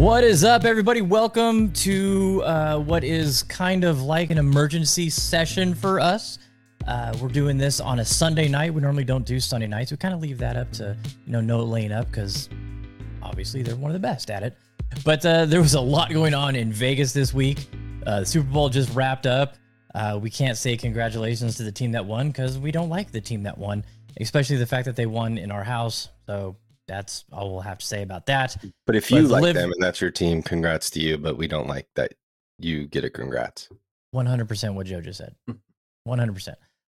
What is up, everybody? Welcome to what is kind of like an emergency session for us. We're doing this on a Sunday night. We normally don't do Sunday nights. We kind of leave that up to, No Lane Up, because obviously they're one of the best at it. But there was a lot going on in Vegas this week. The Super Bowl just wrapped up. We can't say congratulations to the team that won because we don't like the team that won, especially the fact that they won in our house. So that's all we'll have to say about that. But if you like them and that's your team, congrats to you. But we don't like that you get a congrats. 100% what Joe just said. 100%.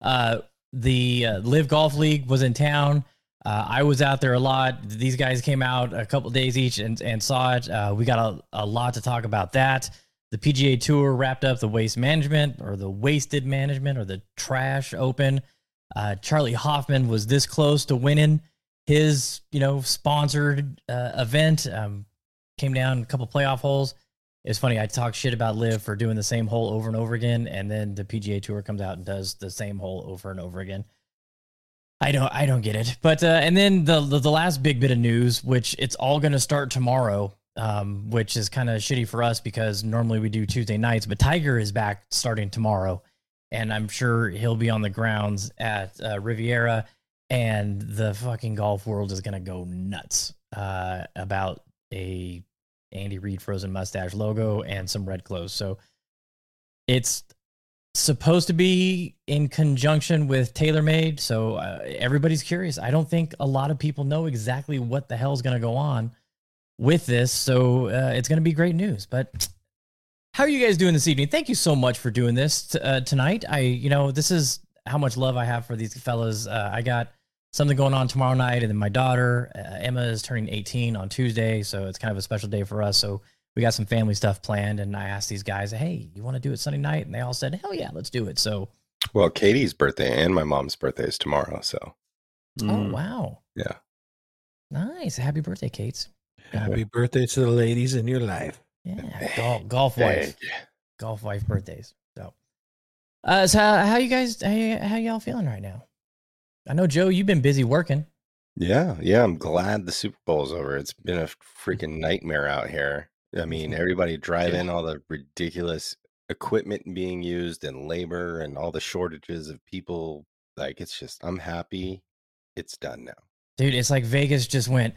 The Live Golf League was in town. I was out there a lot. These guys came out a couple days each and saw it. We got a lot to talk about that. The PGA Tour wrapped up the Waste Management or the Wasted Management or the Trash Open. Charlie Hoffman was this close to winning his, sponsored event. Came down a couple playoff holes. It's funny, I talk shit about Liv for doing the same hole over and over again, and then the PGA Tour comes out and does the same hole over and over again. I don't get it. But and then the last big bit of news, which it's all going to start tomorrow, which is kind of shitty for us because normally we do Tuesday nights, but Tiger is back starting tomorrow, and I'm sure he'll be on the grounds at Riviera, and the fucking golf world is going to go nuts about a Andy Reid frozen mustache logo and some red clothes. So it's supposed to be in conjunction with TaylorMade. So everybody's curious. I don't think a lot of people know exactly what the hell is going to go on with this. So it's going to be great news. But how are you guys doing this evening? Thank you so much for doing this tonight. This is how much love I have for these fellas. I got something going on tomorrow night, and then my daughter Emma is turning 18 on Tuesday, so it's kind of a special day for us. So we got some family stuff planned, and I asked these guys, "Hey, you want to do it Sunday night?" And they all said, "Hell yeah, let's do it." So, well, Katie's birthday and my mom's birthday is tomorrow. So, oh wow, yeah, nice, happy birthday, Kate. Happy birthday to the ladies in your life. Yeah, golf wife birthdays. So how you guys, how y'all feeling right now? I know, Joe, you've been busy working. Yeah. I'm glad the Super Bowl's over. It's been a freaking nightmare out here. I mean, everybody driving, all the ridiculous equipment being used and labor and all the shortages of people. Like, it's just, I'm happy it's done now. Dude, it's like Vegas just went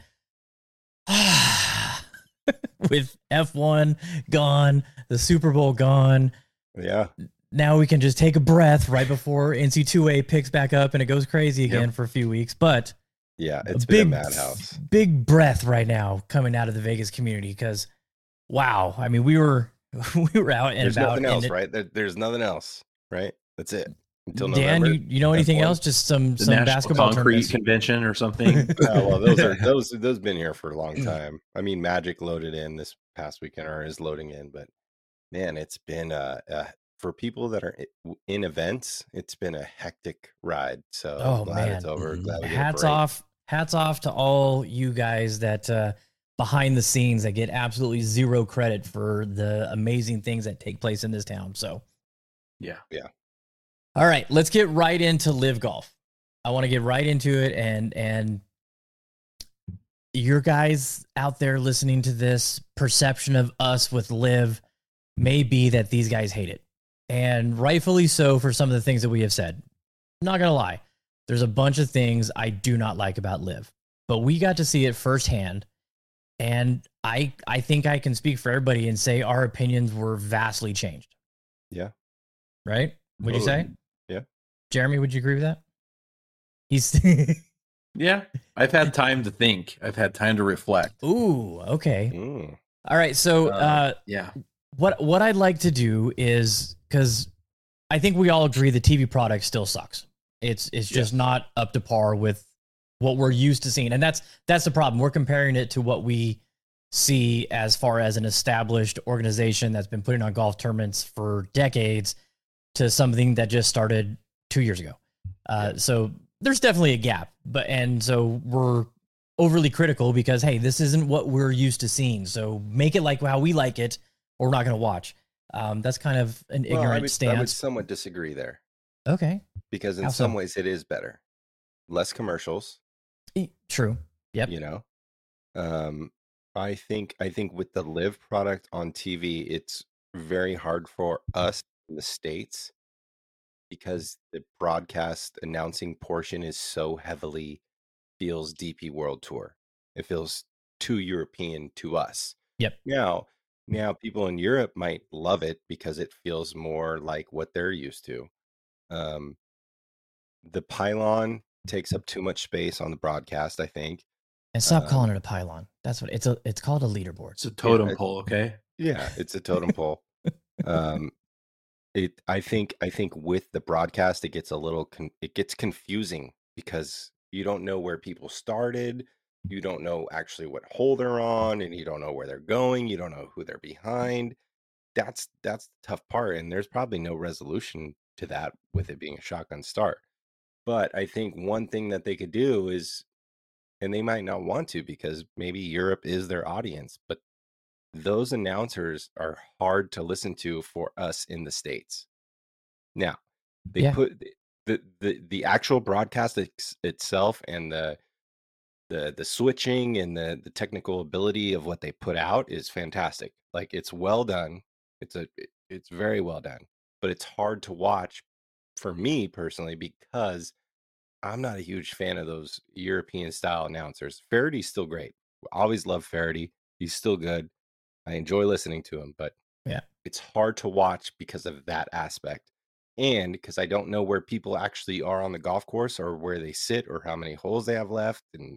with F1 gone, the Super Bowl gone. Yeah. Now we can just take a breath right before NC2A picks back up and it goes crazy again for a few weeks. But yeah, it's been a madhouse. Big breath right now coming out of the Vegas community because, wow, I mean, we were out and There's about. Nothing else, right? There's nothing else, right? That's it. Until Dan, November, you know anything else? Just some basketball concrete convention or something. Well, those been here for a long time. I mean, Magic loaded in this past weekend or is loading in, but man, it's been for people that are in events, it's been a hectic ride. So glad it's over. Glad we hats off to all you guys that behind the scenes that get absolutely zero credit for the amazing things that take place in this town. So yeah. All right, let's get right into Live Golf. I want to get right into it, and your guys out there listening to this, perception of us with Live may be that these guys hate it. And rightfully so for some of the things that we have said. I'm not going to lie. There's a bunch of things I do not like about Live. But we got to see it firsthand. And I think I can speak for everybody and say our opinions were vastly changed. Yeah. Right? Would you say? Yeah. Jeremy, would you agree with that? Yeah. I've had time to think. I've had time to reflect. Ooh, okay. All right. So, yeah. What I'd like to do is, because I think we all agree the TV product still sucks. It's just not up to par with what we're used to seeing. And that's the problem. We're comparing it to what we see as far as an established organization that's been putting on golf tournaments for decades to something that just started 2 years ago. So there's definitely a gap, and so we're overly critical because, hey, this isn't what we're used to seeing. So make it like how we like it, or we're not going to watch. That's kind of an ignorant stance. I would somewhat disagree there. Okay. Because in some ways it is better. Less commercials. True. Yep. You know, I think with the live product on TV, it's very hard for us in the States because the broadcast announcing portion is so heavily feels DP World Tour. It feels too European to us. Yep. Now people in Europe might love it because it feels more like what they're used to. Um, the pylon takes up too much space on the broadcast, I think. And stop calling it a pylon. That's what it's called, a leaderboard. It's a totem pole, okay? Yeah, it's a totem pole. I think with the broadcast it gets it gets confusing because you don't know where people started, you don't know actually what hole they're on, and you don't know where they're going, you don't know who they're behind. That's the tough part, and there's probably no resolution to that with it being a shotgun start. But I think one thing that they could do is, and they might not want to because maybe Europe is their audience, but those announcers are hard to listen to for us in the States. Now, they put the actual broadcast itself and the switching and the technical ability of what they put out is fantastic. Like, it's well done. It's very well done, but it's hard to watch for me personally because I'm not a huge fan of those European style announcers. Farady's still great. Always love Faraday. He's still good. I enjoy listening to him, but it's hard to watch because of that aspect. And because I don't know where people actually are on the golf course or where they sit or how many holes they have left. And,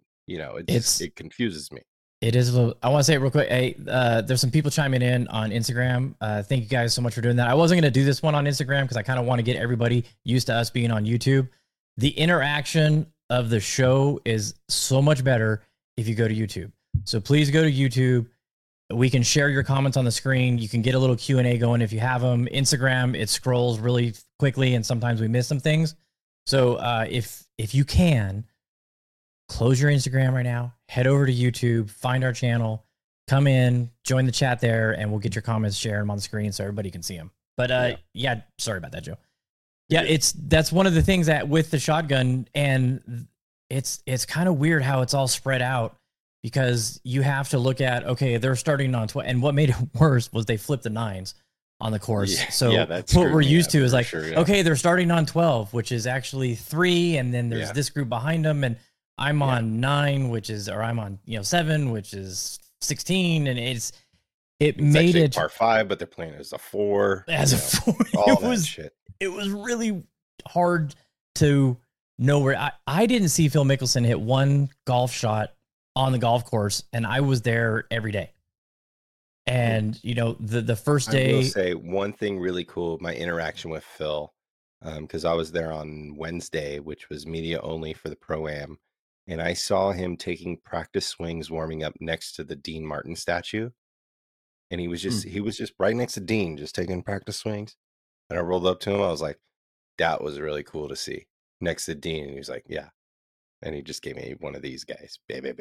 it confuses me. It is. I want to say it real quick. Hey, there's some people chiming in on Instagram. Thank you guys so much for doing that. I wasn't going to do this one on Instagram because I kind of want to get everybody used to us being on YouTube. The interaction of the show is so much better if you go to YouTube. So please go to YouTube. We can share your comments on the screen. You can get a little Q&A going if you have them. Instagram, it scrolls really quickly, and sometimes we miss some things. So if you can, close your Instagram right now, head over to YouTube, find our channel, come in, join the chat there, and we'll get your comments, share them on the screen so everybody can see them. But sorry about that, Joe. Yeah, that's one of the things that with the shotgun, and it's kind of weird how it's all spread out because you have to look at, okay, they're starting on 12, and what made it worse was they flipped the 9s on the course. What we're used to is like, okay, they're starting on 12, which is actually 3, and then there's this group behind them, and I'm on 9, I'm on 7, which is 16, and it's made it par 5, but they're playing as a 4. As a 4, shit. It was really hard to know where. I didn't see Phil Mickelson hit one golf shot on the golf course, and I was there every day. And the first day, I will say one thing really cool. My interaction with Phil, because I was there on Wednesday, which was media only for the Pro-Am, and I saw him taking practice swings, warming up next to the Dean Martin statue, and he was just right next to Dean, just taking practice swings. And I rolled up to him. I was like, that was really cool to see next to Dean. And he was like, yeah. And he just gave me one of these guys, baby.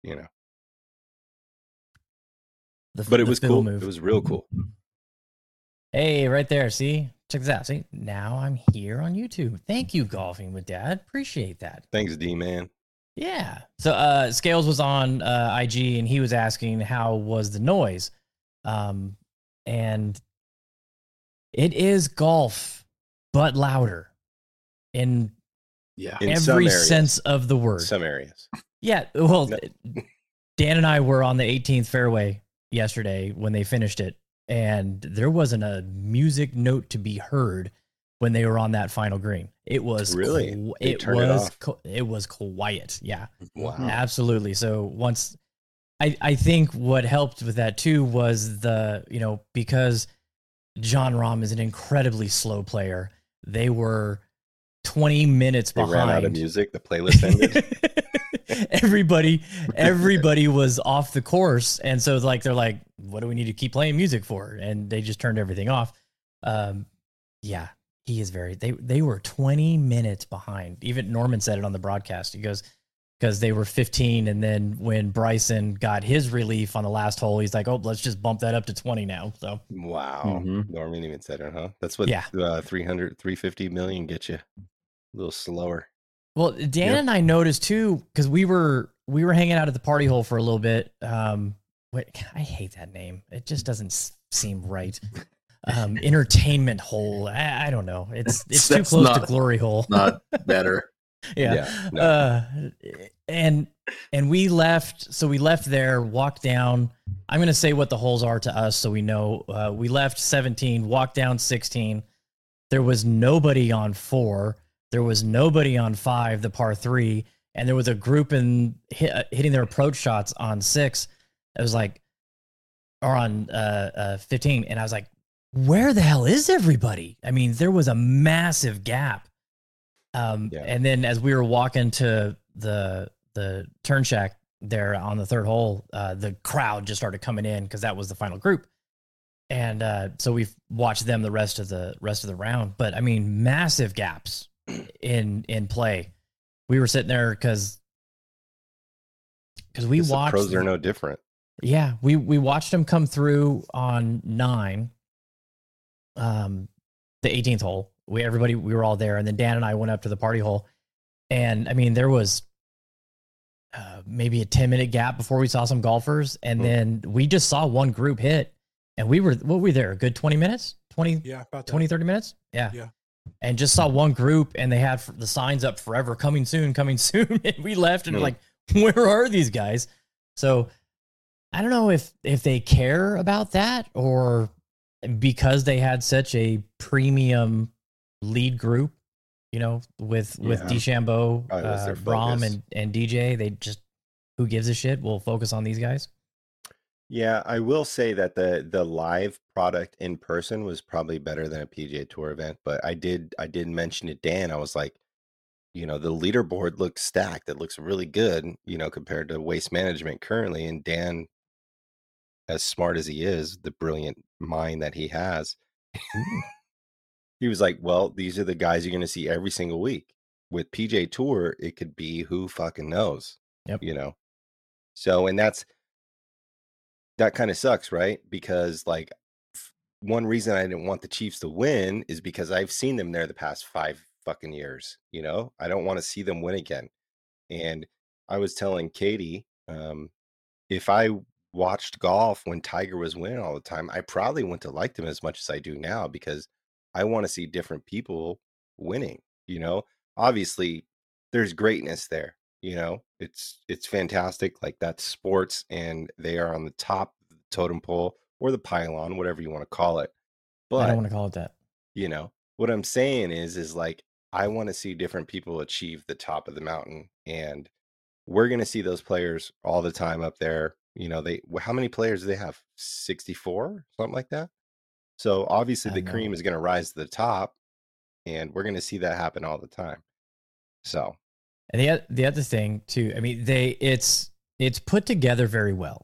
But it was cool. It was real cool. Hey, right there. See? Check this out. See? Now I'm here on YouTube. Thank you, Golfing with Dad. Appreciate that. Thanks, D-Man. Yeah. So Scales was on IG, and he was asking how was the noise. And it is golf, but louder in every sense of the word. Some areas. Yeah. Well, Dan and I were on the 18th fairway yesterday when they finished it, and there wasn't a music note to be heard when they were on that final green. It was really, it was quiet. Yeah. Wow. Absolutely. So once I think what helped with that too was because Jon Rahm is an incredibly slow player. They were 20 minutes behind. They ran out of music. The playlist ended. Everybody was off the course. And so they're like, what do we need to keep playing music for? And they just turned everything off. He is they were 20 minutes behind. Even Norman said it on the broadcast. He goes, because they were 15, and then when Bryson got his relief on the last hole, he's like, "Oh, let's just bump that up to 20 now." So wow, Norman even said it, huh? That's what 350 million get you. A little slower. Well, Dan and I noticed too, because we were hanging out at the party hole for a little bit, I hate that name. It just doesn't seem right. Entertainment hole. I don't know. It's too close to glory hole. Not better. Yeah. No. And we left. So we left there, walked down. I'm going to say what the holes are to us so we know. We left 17, walked down 16. There was nobody on 4. There was nobody on 5, the par 3. And there was a group hitting their approach shots on 6. It was like, or on 15. And I was like, where the hell is everybody? I mean, there was a massive gap. And then as we were walking to the turn shack there on the 3rd hole, the crowd just started coming in because that was the final group. And so we've watched them the rest of the round. But I mean, massive gaps in play. We were sitting there because we watched. The pros are no different. Yeah, we watched them come through on 9, the 18th hole. We were all there, and then Dan and I went up to the party hole, and I mean there was maybe a 10-minute gap before we saw some golfers, and then we just saw one group hit, and we were there a good 20 minutes, 20 about 20 30 minutes, yeah, and just saw one group, and they had the signs up forever, coming soon, and we left, and like, where are these guys? So I don't know if they care about that or because they had such a premium lead group, you know, with DeChambeau, Brom, and DJ. They just, who gives a shit? We'll focus on these guys. Yeah, I will say that the live product in person was probably better than a PGA Tour event, but I did mention to Dan, I was like, you know, the leaderboard looks stacked. It looks really good, you know, compared to Waste Management currently. And Dan, as smart as he is, the brilliant mind that he has, he was like, well, these are the guys you're going to see every single week. With PGA Tour, it could be who fucking knows, you know? So, and that kind of sucks, right? Because like one reason I didn't want the Chiefs to win is because I've seen them there the past 5 fucking years, you know? I don't want to see them win again. And I was telling Katie, if I watched golf when Tiger was winning all the time, I probably wouldn't have liked him as much as I do now, because I want to see different people winning, you know? Obviously there's greatness there, you know, it's fantastic. Like, that's sports, and they are on the top of the totem pole or the pylon, whatever you want to call it. But I don't want to call it that. You know, what I'm saying is like, I want to see different people achieve the top of the mountain, and we're going to see those players all the time up there. You know, how many players do they have? 64, something like that. So obviously the cream is going to rise to the top, and we're going to see that happen all the time. So, and the other thing too, I mean, it's put together very well.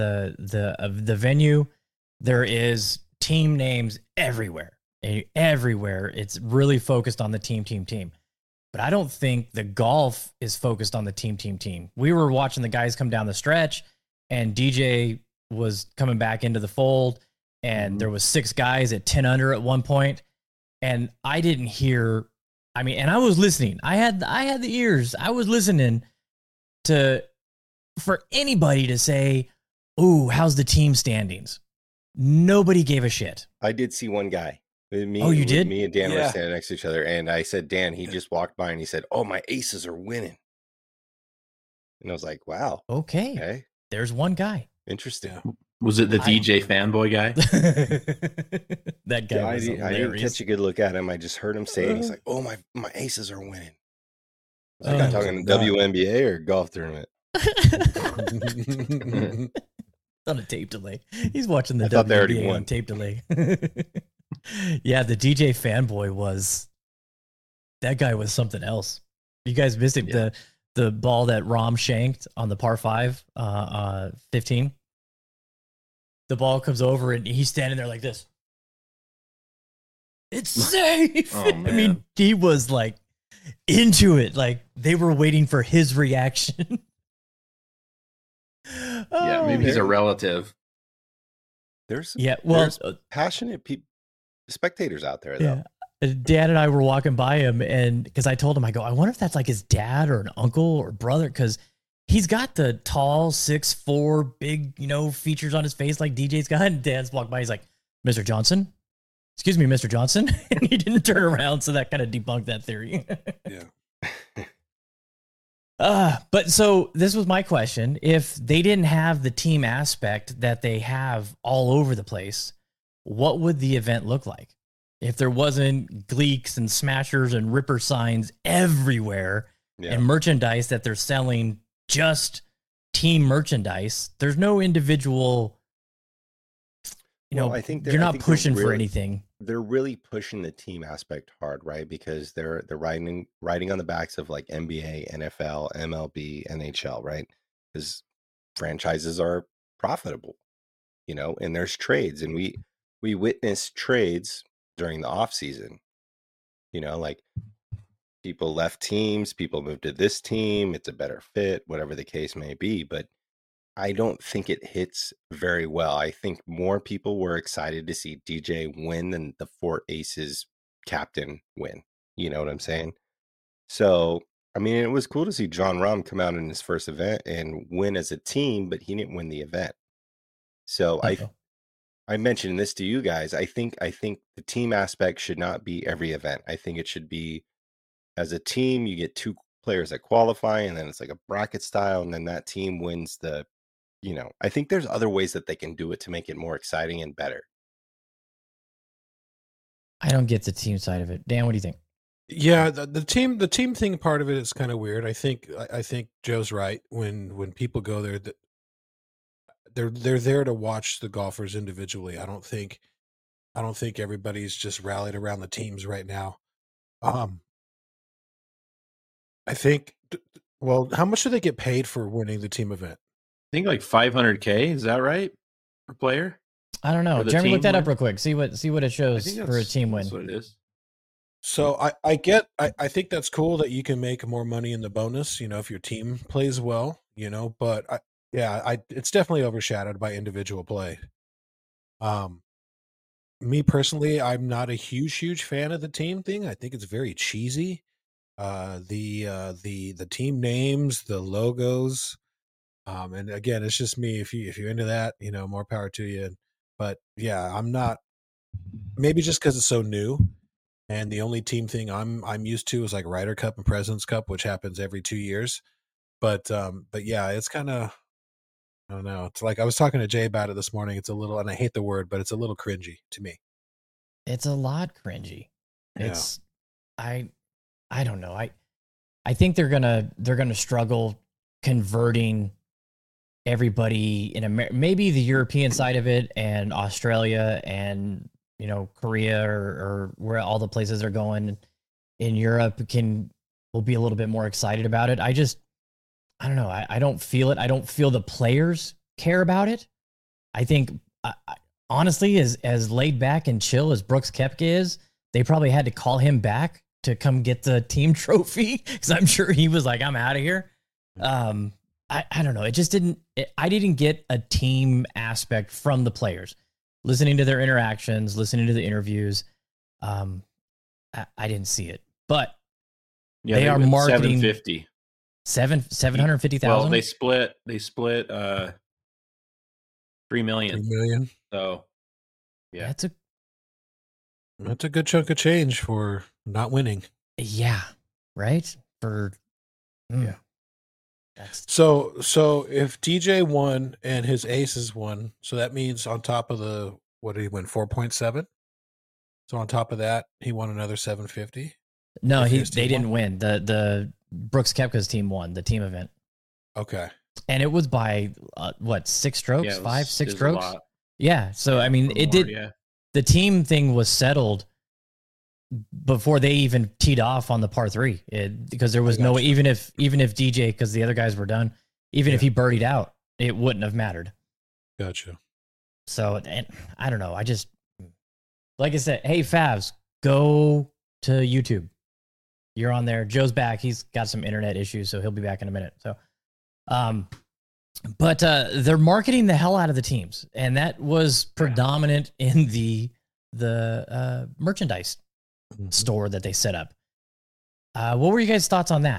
The venue, there is team names everywhere. It's really focused on the team. But I don't think the golf is focused on the team. We were watching the guys come down the stretch, and DJ was coming back into the fold, and there was 6 guys at 10 under at one point, and I didn't hear. I mean, and I was listening. I had the ears. I was listening for anybody to say, "Ooh, how's the team standings?" Nobody gave a shit. I did see one guy. You did? Me and Dan were standing next to each other, and I said, Dan, he just walked by and he said, "Oh, my aces are winning." And I was like, wow. Okay. There's one guy. Interesting. Yeah. Was it the DJ fanboy guy? That guy was hilarious. I didn't catch a good look at him. I just heard him say it. He's like, "Oh, my aces are winning." Like, I'm talking WNBA or golf tournament. On a tape delay. He's watching the WNBA on tape delay. Yeah, the DJ fanboy that guy was something else. You guys missed him. Yeah. The ball that Rom shanked on the par 5, 15. The ball comes over and he's standing there like this. It's safe. Oh, man. I mean, he was like into it. Like, they were waiting for his reaction. Yeah, maybe he's a relative. There's passionate spectators out there, though. Yeah. Dad and I were walking by him, and because I told him, I go, I wonder if that's like his dad or an uncle or brother, because he's got the tall 6'4", big, features on his face like DJ's got. And Dan's walked by. He's like, Mr. Johnson? Excuse me, Mr. Johnson? And he didn't turn around, so that kind of debunked that theory. Yeah. But so this was my question. If they didn't have the team aspect that they have all over the place, what would the event look like? If there wasn't Gleeks and Smashers and Ripper signs everywhere and merchandise that they're selling just team merchandise, there's no individual, I think you're not pushing for anything. They're really pushing the team aspect hard, right? Because they're riding on the backs of like NBA, NFL, MLB, NHL, right? Because franchises are profitable, and there's trades, and we witnessed trades during the off season. Like people left teams, people moved to this team, it's a better fit, whatever the case may be, but I don't think it hits very well. I think more people were excited to see DJ win than the Fort Aces captain win. You know what I'm saying? So, I mean, it was cool to see John Rahm come out in his first event and win as a team, but he didn't win the event. So I mentioned this to you guys. I think the team aspect should not be every event. I think it should be as a team, you get 2 players that qualify, and then it's like a bracket style, and then that team wins the. I think there's other ways that they can do it to make it more exciting and better. I don't get the team side of it. Dan, what do you think? Yeah, the team thing part of it is kind of weird. I think Joe's right. When people go there, they're there to watch the golfers individually. I don't think everybody's just rallied around the teams right now. I think. Well, how much do they get paid for winning the team event? I think like $500K. Is that right per player? I don't know. Jeremy, look that up real quick. See what it shows for a team win. That's what it is. So I think that's cool that you can make more money in the bonus, if your team plays well, but it's definitely overshadowed by individual play. Me personally, I'm not a huge fan of the team thing. I think it's very cheesy. The team names, the logos, and again, it's just me. If you're into that, more power to you. But yeah, I'm not. Maybe just because it's so new, and the only team thing I'm used to is like Ryder Cup and President's Cup, which happens every 2 years. But yeah, it's kind of. I don't know. It's like I was talking to Jay about it this morning. It's a little, and I hate the word, but it's a little cringy to me. It's a lot cringy. Yeah. It's I don't know. I think they're gonna struggle converting everybody in maybe the European side of it and Australia and Korea or where all the places are going in Europe will be a little bit more excited about it. I don't know. I don't feel it. I don't feel the players care about it. I think honestly, as laid back and chill as Brooks Koepka is, they probably had to call him back to come get the team trophy because I'm sure he was like, I'm out of here. I don't know. It just I didn't get a team aspect from the players. Listening to their interactions, listening to the interviews, I didn't see it. But they are marketing 750. 750,000. Well, they split 3 million. 3 million. So yeah, that's a good chunk of change for not winning. Yeah, right. Yeah. So if DJ won and his aces won, so that means on top of what did he win? 4.7. So on top of that, he won another 750. No, they didn't win. The Brooks Koepka's team won the team event. Okay. And it was by 6 strokes, Yeah, 5, 6 a strokes. lot. Yeah. So I mean, it did. Yeah. The team thing was settled before they even teed off on the par 3, because there was no way, even if DJ, because the other guys were done, even if he birdied out, it wouldn't have mattered. Gotcha. So, and I don't know. I just, like I said, hey Favs, go to YouTube. You're on there. Joe's back. He's got some internet issues, so he'll be back in a minute. So, but they're marketing the hell out of the teams, and that was predominant in the merchandise store that they set up. What were you guys' thoughts on that?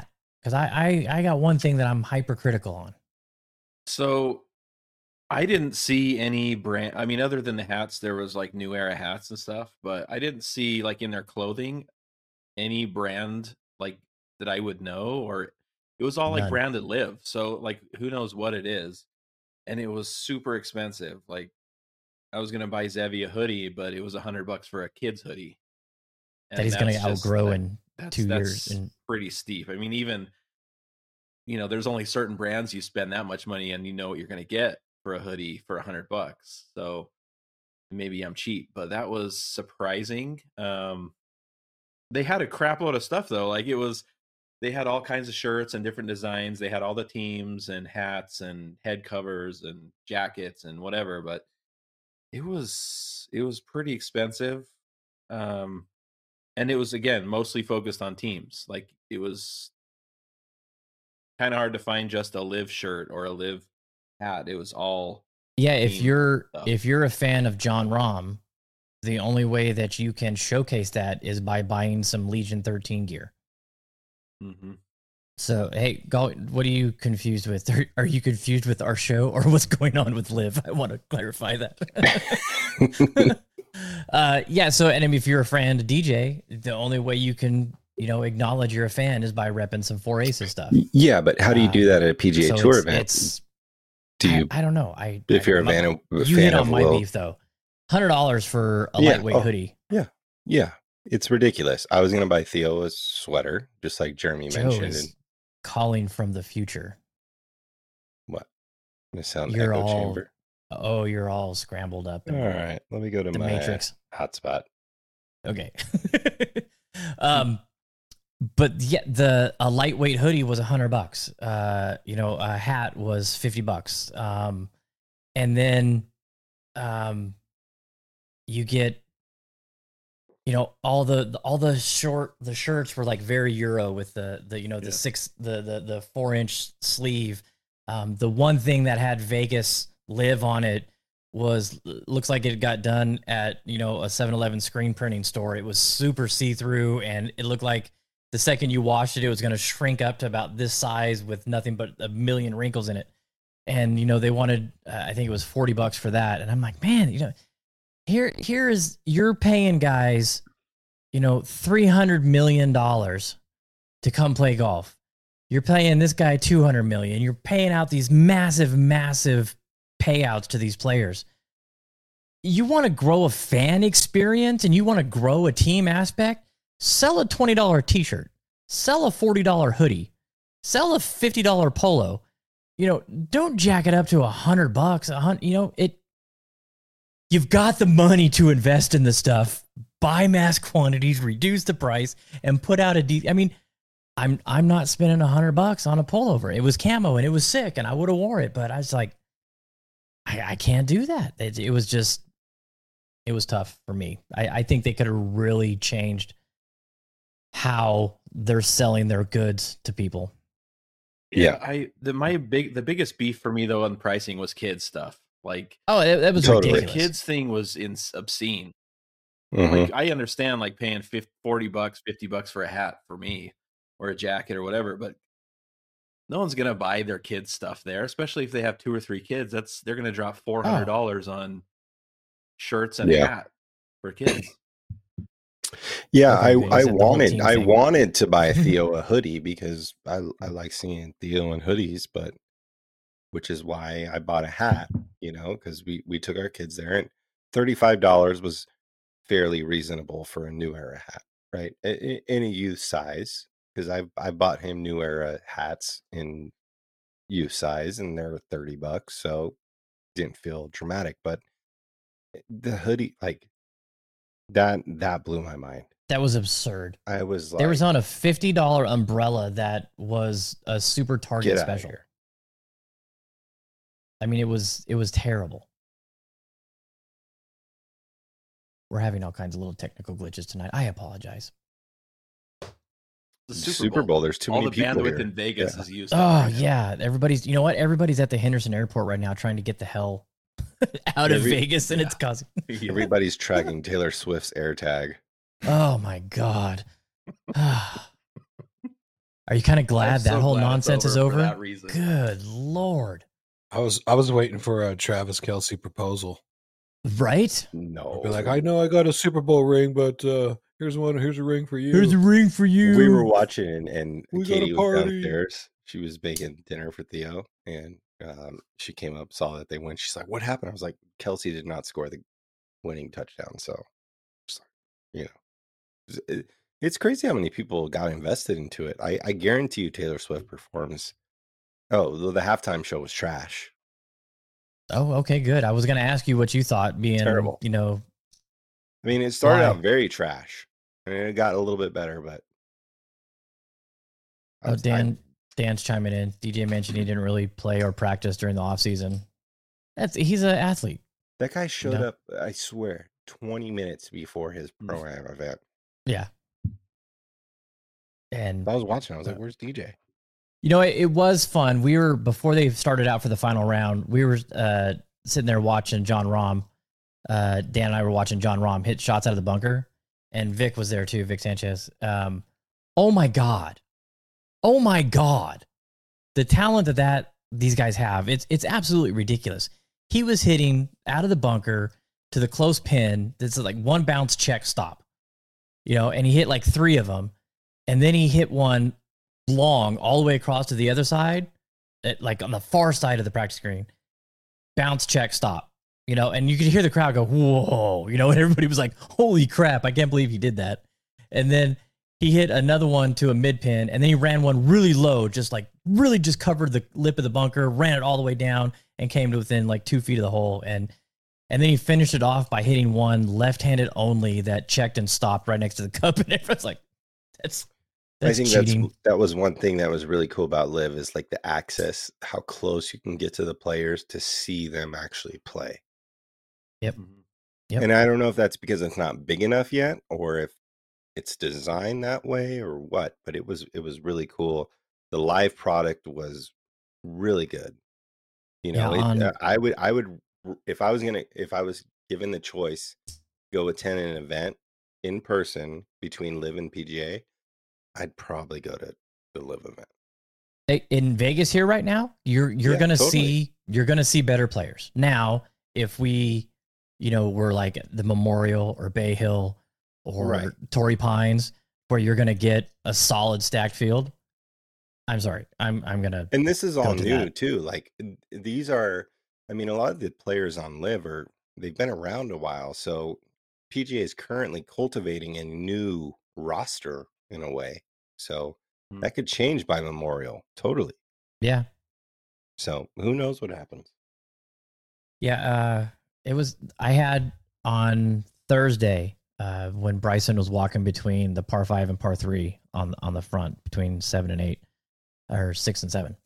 Because I got one thing that I'm hypercritical on. So I didn't see any brand. I mean, other than the hats, there was like New Era hats and stuff, but I didn't see like in their clothing any brand like that I would know, or it was all like None. branded Live. So like, who knows what it is? And it was super expensive. Like, I was gonna buy Zevi a hoodie, but it was $100 for a kid's hoodie. That he's going to that's just- outgrow that- in that's 2 that's years. And pretty steep. I mean, even there's only certain brands you spend that much money and you know what you're going to get for a hoodie for $100. So maybe I'm cheap, but that was surprising. They had a crap load of stuff though. Like they had all kinds of shirts and different designs. They had all the teams and hats and head covers and jackets and whatever, but it was pretty expensive. And it was, again, mostly focused on teams. Like, it was kind of hard to find just a Live shirt or a Live hat. It was all yeah, if team you're stuff. if you're a fan of John Rahm, the only way that you can showcase that is by buying some Legion 13 gear. Mm-hmm. So, hey, what are you confused with? Are you confused with our show or what's going on with Live? I want to clarify that. Yeah. So, and I mean, if you're a fan of DJ, the only way you can, acknowledge you're a fan is by repping some 4 Aces stuff. Yeah, but how do you do that at a PGA So Tour it's- event? Do you, I don't know. if you're a fan you hit on of my Will, beef though. $100 for a Yeah, lightweight oh. hoodie. yeah, it's ridiculous. I was gonna buy Theo a sweater, just like Jeremy Joe mentioned. is And calling from the future. what? The sound You're echo all chamber. Oh, you're all scrambled up. All in right, let me go to the my Matrix. hotspot. Okay. But yeah, a lightweight hoodie was $100. A hat was $50. And then, you get, all the shirts were like very Euro with the 4-inch sleeve. The one thing that had Vegas Live on it looks like it got done at, a 7-Eleven screen printing store. It was super see-through and it looked like the second you washed it, it was going to shrink up to about this size with nothing but a million wrinkles in it. And, they wanted, I think it was $40 for that. And I'm like, man, here is, you're paying guys, $300 million to come play golf. You're paying this guy $200 million. You're paying out these massive, massive payouts to these players. You want to grow a fan experience and you want to grow a team aspect? Sell a $20 t-shirt, sell a $40 hoodie, sell a $50 polo. Don't jack it up to $100. You've got the money to invest in the stuff, buy mass quantities, reduce the price, and put out I'm not spending $100 on a pullover. It was camo and it was sick, and I would have wore it, but I was like, I can't do that. It was tough for me. I think they could have really changed how they're selling their goods to people. Yeah. The biggest beef for me though on pricing was kids stuff. Like, Oh, that was Totally. the ridiculous. kids thing was obscene. Mhm. Like, I understand like paying $40, $50 for a hat for me or a jacket or whatever, but no one's gonna buy their kids stuff there, especially if they have 2 or 3 kids. They're gonna drop $400 on shirts and a Yeah. hat for kids. Yeah, Okay, you I said the whole team thing. wanted to buy Theo a hoodie because I like seeing Theo in hoodies, but which is why I bought a hat, because we took our kids there, and $35 was fairly reasonable for a New Era hat, right? In a youth size, because I bought him New Era hats in youth size, and they're $30, so didn't feel dramatic. But the hoodie, like that blew my mind. That was absurd. I was like, There was on a $50 umbrella that was a super Target get out of special. here. I mean, it was terrible. We're having all kinds of little technical glitches tonight. I apologize. The Super Bowl. There's too All many the people bandwidth here. in Vegas Yeah. is used. up Oh right now. yeah, everybody's. You know what? Everybody's at the Henderson Airport right now, trying to get the hell out of Vegas, and it's causing. Yeah. Everybody's tracking Taylor Swift's AirTag. Oh my god. Are you kind of glad I'm that so whole glad it's nonsense is for over? that reason. Good Lord. I was waiting for a Travis Kelce proposal. Right? No. Be like, I know I got a Super Bowl ring, but here's a ring for you. Here's a ring for you. We were watching, and We got a Katie was party. downstairs. She was making dinner for Theo, and she came up, saw that they went. She's like, "What happened?" I was like, "Kelsey did not score the winning touchdown." So, just like, you know, it's crazy how many people got invested into it. I guarantee you, Taylor Swift performs. Oh, the halftime show was trash. Oh, okay, good. I was going to ask you what you thought being, Terrible. you know. I mean, it started Why? out very trash, and it got a little bit better, but. Oh, Dan's chiming in. DJ mentioned he didn't really play or practice during the offseason. He's an athlete. That guy showed No. up, I swear, 20 minutes before his pro-am event. Yeah. And I was watching. I was like, "Where's DJ?" you know, it was fun. We were, before they started out for the final round, we were sitting there watching John Rahm. Dan and I were watching John Rahm hit shots out of the bunker, and Vic was there too, Vic Sanchez. Oh my God. Oh my God. The talent that these guys have, it's absolutely ridiculous. He was hitting out of the bunker to the close pin. This is like one bounce check stop, you know, and he hit like 3 of them. And then he hit one long all the way across to the other side, like on the far side of the practice green. Bounce check stop, you know, and you could hear the crowd go, whoa, you know, and everybody was like, holy crap, I can't believe he did that. And then he hit another one to a mid pin, and then he ran one really low, just like really just covered the lip of the bunker, ran it all the way down, and came to within like 2 feet of the hole. And then he finished it off by hitting one left-handed only that checked and stopped right next to the cup, and everyone's like, that's I think cheating. that was one thing that was really cool about Live is like the access, how close you can get to the players to see them actually play. Yep. Yep. And I don't know if that's because it's not big enough yet, or if it's designed that way, or what. But it was really cool. The live product was really good. You know, I would if I was given the choice, go attend an event in person between Live and PGA. I'd probably go to the Live event. In Vegas here right now, you're gonna see better players. Now, if we, you know, we're like the Memorial or Bay Hill or Torrey Pines, where you're gonna get a solid stacked field, I'm sorry, I'm gonna. And this is all new too. Like these are, I mean, a lot of the players on Live they've been around a while, so PGA is currently cultivating a new roster in a way. So that could change by Memorial. Totally. Yeah. So who knows what happens? Yeah. I had on Thursday, when Bryson was walking between the par 5 and par 3 on the front between 7 and 8 or 6 and 7.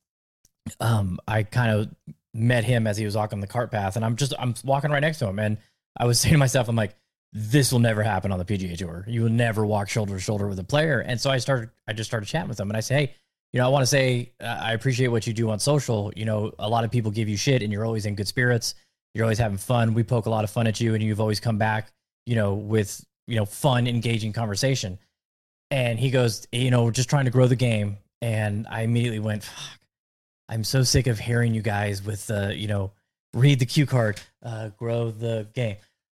I kind of met him as he was walking the cart path, and I'm walking right next to him. And I was saying to myself, I'm like, this will never happen on the PGA Tour. You will never walk shoulder to shoulder with a player. And so I just started chatting with him, and I say, hey, you know, I want to say, I appreciate what you do on social. You know, a lot of people give you shit, and you're always in good spirits. You're always having fun. We poke a lot of fun at you, and you've always come back, you know, with, you know, fun, engaging conversation. And he goes, you know, we're just trying to grow the game. And I immediately went, fuck, I'm so sick of hearing you guys with you know, read the cue card, grow the game.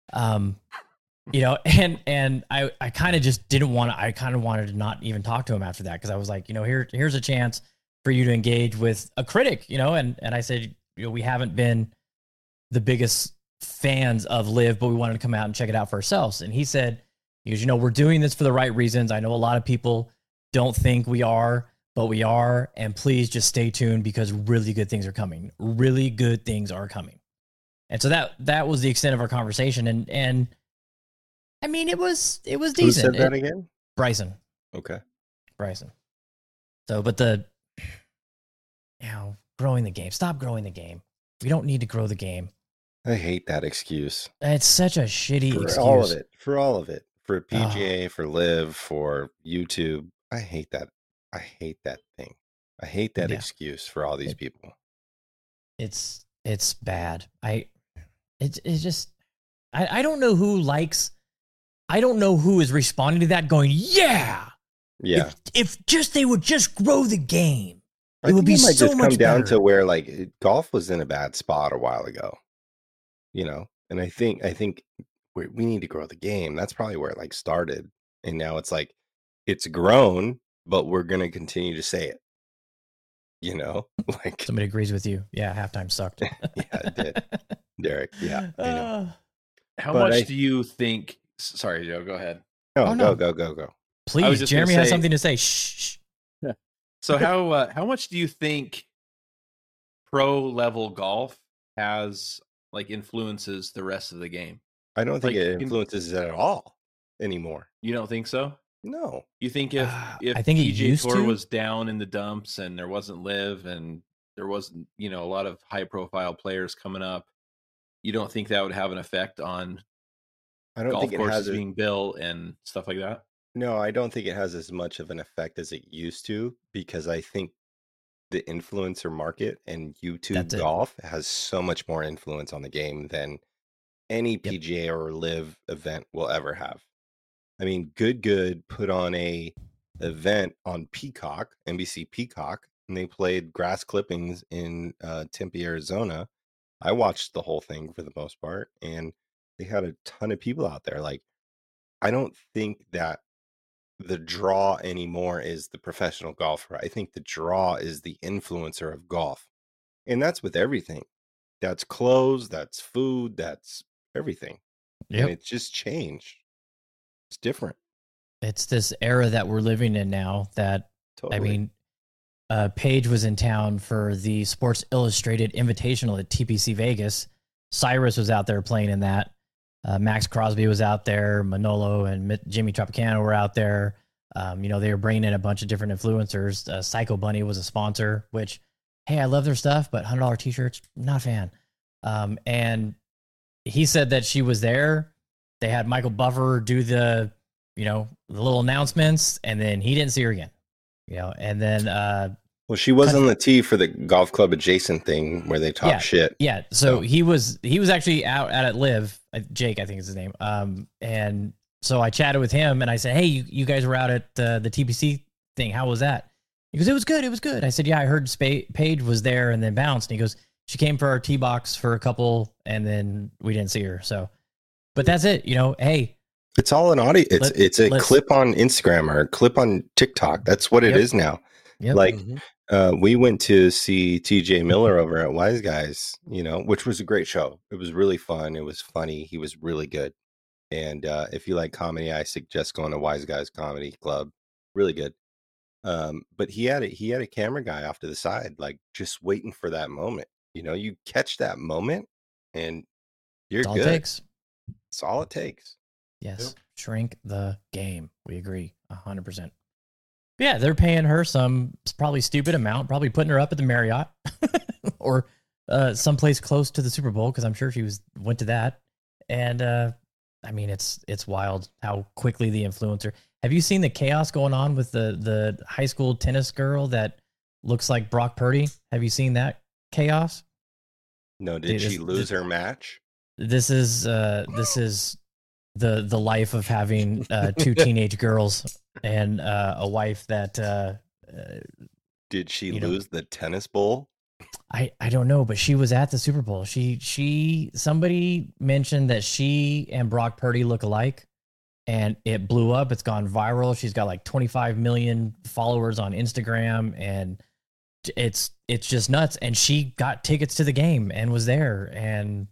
You know, and I kind of just didn't want to, I kind of wanted to not even talk to him after that, because I was like, you know, here's a chance for you to engage with a critic, you know, and I said, you know, we haven't been the biggest fans of Live, but we wanted to come out and check it out for ourselves. And he said, you know, we're doing this for the right reasons. I know a lot of people don't think we are, but we are, and please just stay tuned, because really good things are coming. Really good things are coming. And so that was the extent of our conversation. And I mean, it was decent. Who said that again? Bryson. Okay. Bryson. So, but you know, growing the game. Stop growing the game. We don't need to grow the game. I hate that excuse. It's such a shitty excuse. For all of it. For PGA, for Live, for YouTube. I hate that. I hate that thing. I hate that excuse for all these people. It's bad. It's just, I don't know who likes, I don't know who is responding to that going, yeah, Yeah. If just they would just grow the game, I it would think be might so just much come down better. to where like golf was in a bad spot a while ago, and I think we need to grow the game. That's probably where it like started, and now it's like it's grown, but we're gonna continue to say it. Like Somebody agrees with you. Yeah, halftime sucked. yeah, it did, Derek. Yeah, I know. How But much do you think? Sorry, Joe. Go ahead. No, Oh, no. go. Please, just Jeremy gonna has say- something to say. Shh. So how much do you think pro level golf has like influences the rest of the game? I don't think Like, it influences it at all anymore. You don't think so? No. You think if I think it PGA used Tour to. was down in the dumps and there wasn't live and there wasn't a lot of high profile players coming up, you don't think that would have an effect on I don't golf think it courses has being built and stuff like that? No, I don't think it has as much of an effect as it used to, because I think the influencer market and YouTube That's it. golf has so much more influence on the game than any Yep. PGA or live event will ever have. I mean, Good put on a event on Peacock, NBC Peacock, and they played grass clippings in Tempe, Arizona. I watched the whole thing for the most part, and they had a ton of people out there. Like, I don't think that the draw anymore is the professional golfer. I think the draw is the influencer of golf. And that's with everything. That's clothes, that's food, that's everything. And Yep. it's just changed. It's different. It's this era that we're living in now that, Totally. I mean, Paige was in town for the Sports Illustrated Invitational at TPC Vegas. Cyrus was out there playing in that. Max Crosby was out there. Manolo and Jimmy Tropicana were out there. They were bringing in a bunch of different influencers. Psycho Bunny was a sponsor, which, hey, I love their stuff, but $100 t-shirts, not a fan. And he said that she was there. They had Michael Buffer do the little announcements, and then he didn't see her again. And then well, she was on the tee for the golf club adjacent thing where they talk shit. Yeah. So he was actually out at it live. Jake, I think is his name. And so I chatted with him and I said, hey, you guys were out at the TPC thing. How was that? He goes, it was good. It was good. I said, yeah, I heard Paige was there and then bounced. And he goes, she came for our tee box for a couple and then we didn't see her. So, but that's it. Hey, it's all an audio. It's a clip on Instagram or a clip on TikTok. That's what it is now. Yep. Like, we went to see TJ Miller over at Wise Guys, which was a great show. It was really fun. It was funny. He was really good. And if you like comedy, I suggest going to Wise Guys Comedy Club. Really good. But he had a camera guy off to the side, like just waiting for that moment. You catch that moment and you're that's all good. it takes. It's all it takes. Yes. Yep. Shrink the game. We agree 100%. Yeah, they're paying her some probably stupid amount, probably putting her up at the Marriott or someplace close to the Super Bowl, because I'm sure she went to that. And I mean, it's wild how quickly the influencer. Have you seen the chaos going on with the high school tennis girl that looks like Brock Purdy? Have you seen that chaos? No, did she lose her match? This is the life of having two teenage girls and a wife that did she lose the tennis bowl? I don't know, but she was at the Super Bowl. Somebody mentioned that she and Brock Purdy look alike, and it blew up. It's gone viral. She's got like 25 million followers on Instagram, and it's just nuts. And she got tickets to the game and was there, and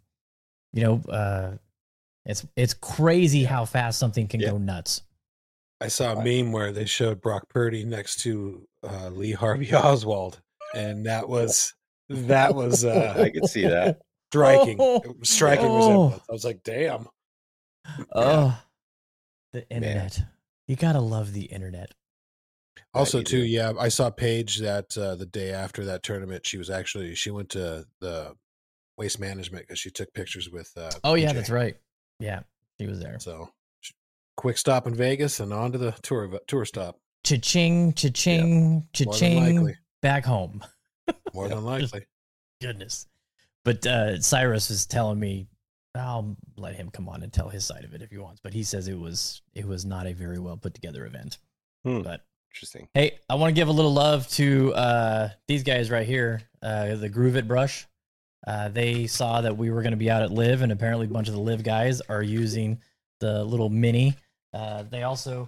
it's crazy how fast something can go nuts. I saw a meme where they showed Brock Purdy next to Lee Harvey Oswald, and that was I could see that. striking resemblance. I was like, damn. Oh, the internet. You gotta love the internet. Also, too, I saw Paige that the day after that tournament, she went to the Waste Management because she took pictures with. Oh yeah, PJ. that's right. Yeah, she was there. So, quick stop in Vegas and on to the tour stop. Cha-ching, cha-ching, cha-ching. Back home. More than likely. Goodness. But Cyrus was telling me, I'll let him come on and tell his side of it if he wants. But he says it was not a very well put together event. But Interesting. Hey, I want to give a little love to these guys right here, the Groove It Brush. They saw that we were going to be out at Live, and apparently a bunch of the Live guys are using the little mini. They also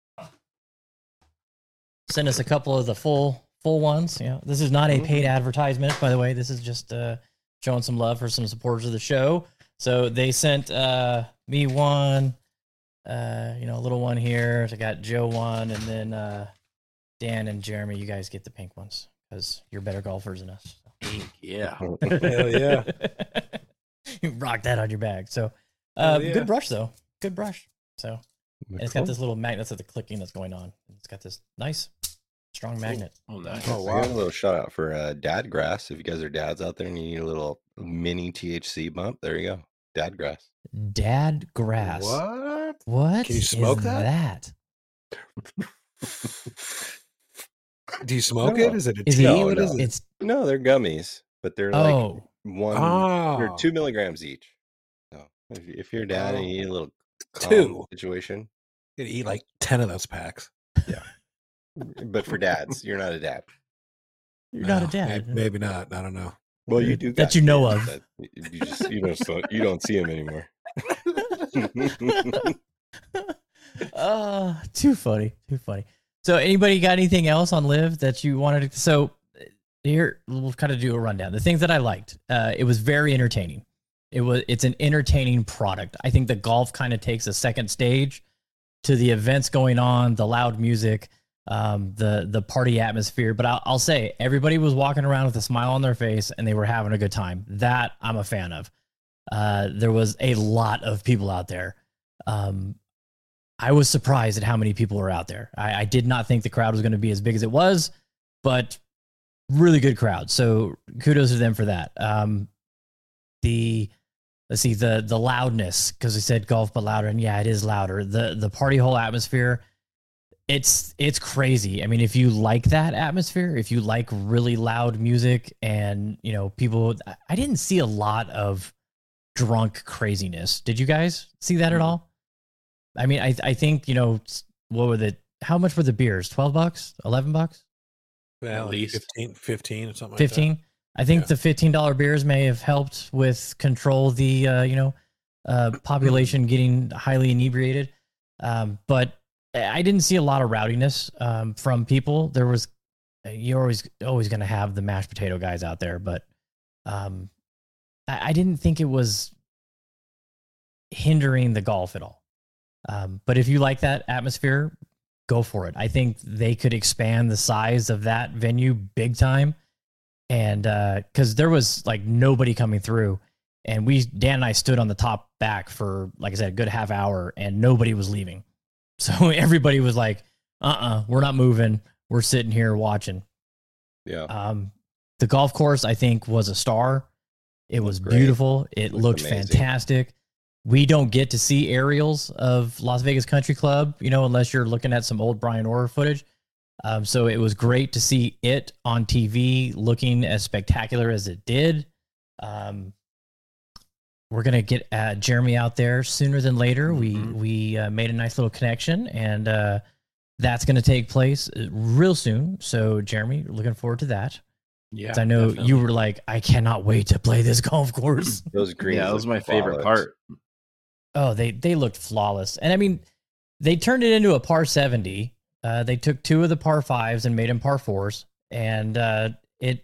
sent us a couple of the full ones. You know, this is not a paid advertisement, by the way. This is just showing some love for some supporters of the show. So they sent me one, a little one here. I got Joe one, and then Dan and Jeremy, you guys get the pink ones because you're better golfers than us. Pink, yeah. Hell yeah. You rock that on your bag. So Yeah. good brush though. Good brush. So and it's got Cool. this little magnet, that's the clicking that's going on. It's got this nice strong magnet. Oh, nice. Oh, I got a wow. little shout out for Dad Grass. If you guys are dads out there and you need a little mini THC bump, there you go. Dad Grass. Dad grass. What? What Can you smoke is that? Do you smoke No. it? Is it a Is tea? it- What no. is it? It's No, they're gummies, but they're like oh they're Oh, 2 milligrams each. So if you're a dad and Oh. you need a little calm 2. situation, you could eat like 10 of those packs. but for dads, you're not a dad. you're not a No, dad. Maybe not. I don't know. Well, you do That got you know kids, of. but you don't see them anymore. Too funny. So anybody got anything else on Live that you wanted to? So here we'll kind of do a rundown. The things that I liked, it was very entertaining. It's an entertaining product. I think the golf kind of takes a second stage to the events going on, the loud music, the party atmosphere. But I'll say everybody was walking around with a smile on their face and they were having a good time. That I'm a fan of. There was a lot of people out there. I was surprised at how many people were out there. I did not think the crowd was going to be as big as it was, but really good crowd. So kudos to them for that. The loudness, because we said golf but louder, and yeah, it is louder. The party hole atmosphere, it's crazy. I mean, if you like that atmosphere, if you like really loud music, and people, I didn't see a lot of drunk craziness. Did you guys see that at all? I mean, I think, what were how much were the beers? $12, $11? Well, At least. 15 or something like 15? I think Yeah. the $15 beers may have helped with control the, population getting highly inebriated. But I didn't see a lot of rowdiness from people. There was, you're always going to have the mashed potato guys out there, but I didn't think it was hindering the golf at all. But if you like that atmosphere, go for it. I think they could expand the size of that venue big time. And because there was like nobody coming through, and Dan and I stood on the top back for, like I said, a good half hour, and nobody was leaving. So everybody was like, we're not moving. We're sitting here watching. Yeah. The golf course, I think, was a star. It was Great. beautiful. It looked amazing. fantastic. We don't get to see aerials of Las Vegas Country Club, unless you're looking at some old Brian Orr footage. So it was great to see it on TV looking as spectacular as it did. We're going to get Jeremy out there sooner than later. We made a nice little connection, and that's going to take place real soon. So, Jeremy, looking forward to that. Yeah. I know definitely. you were like, I cannot wait to play this golf course. Those greens. Yeah, that was look my favorite flawless. part. Oh, they looked flawless. And I mean, they turned it into a par 70. They took 2 of the par 5s and made them par 4s. And it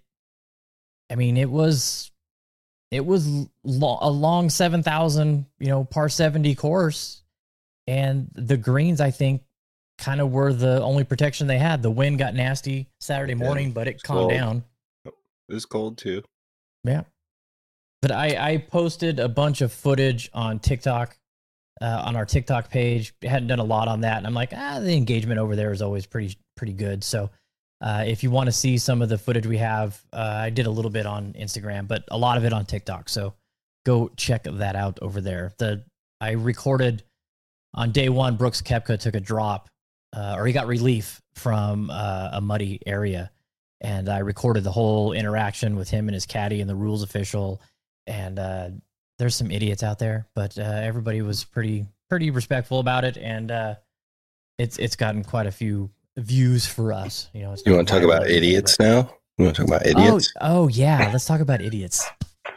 was a long 7,000, par 70 course. And the greens, I think, kind of were the only protection they had. The wind got nasty Saturday morning, but it calmed cold. down. It was cold too. Yeah. But I posted a bunch of footage on TikTok, on our TikTok page. Hadn't done a lot on that. And I'm like, the engagement over there is always pretty good. So if you want to see some of the footage we have, I did a little bit on Instagram, but a lot of it on TikTok. So go check that out over there. I recorded on day 1, Brooks Koepka took a drop, or he got relief from a muddy area. And I recorded the whole interaction with him and his caddy and the rules official. And there's some idiots out there, but everybody was pretty respectful about it. And it's gotten quite a few views for us. You know, it's You not want to talk viral about or anything, idiots but- now? You want to talk about idiots? Oh yeah, let's talk about idiots.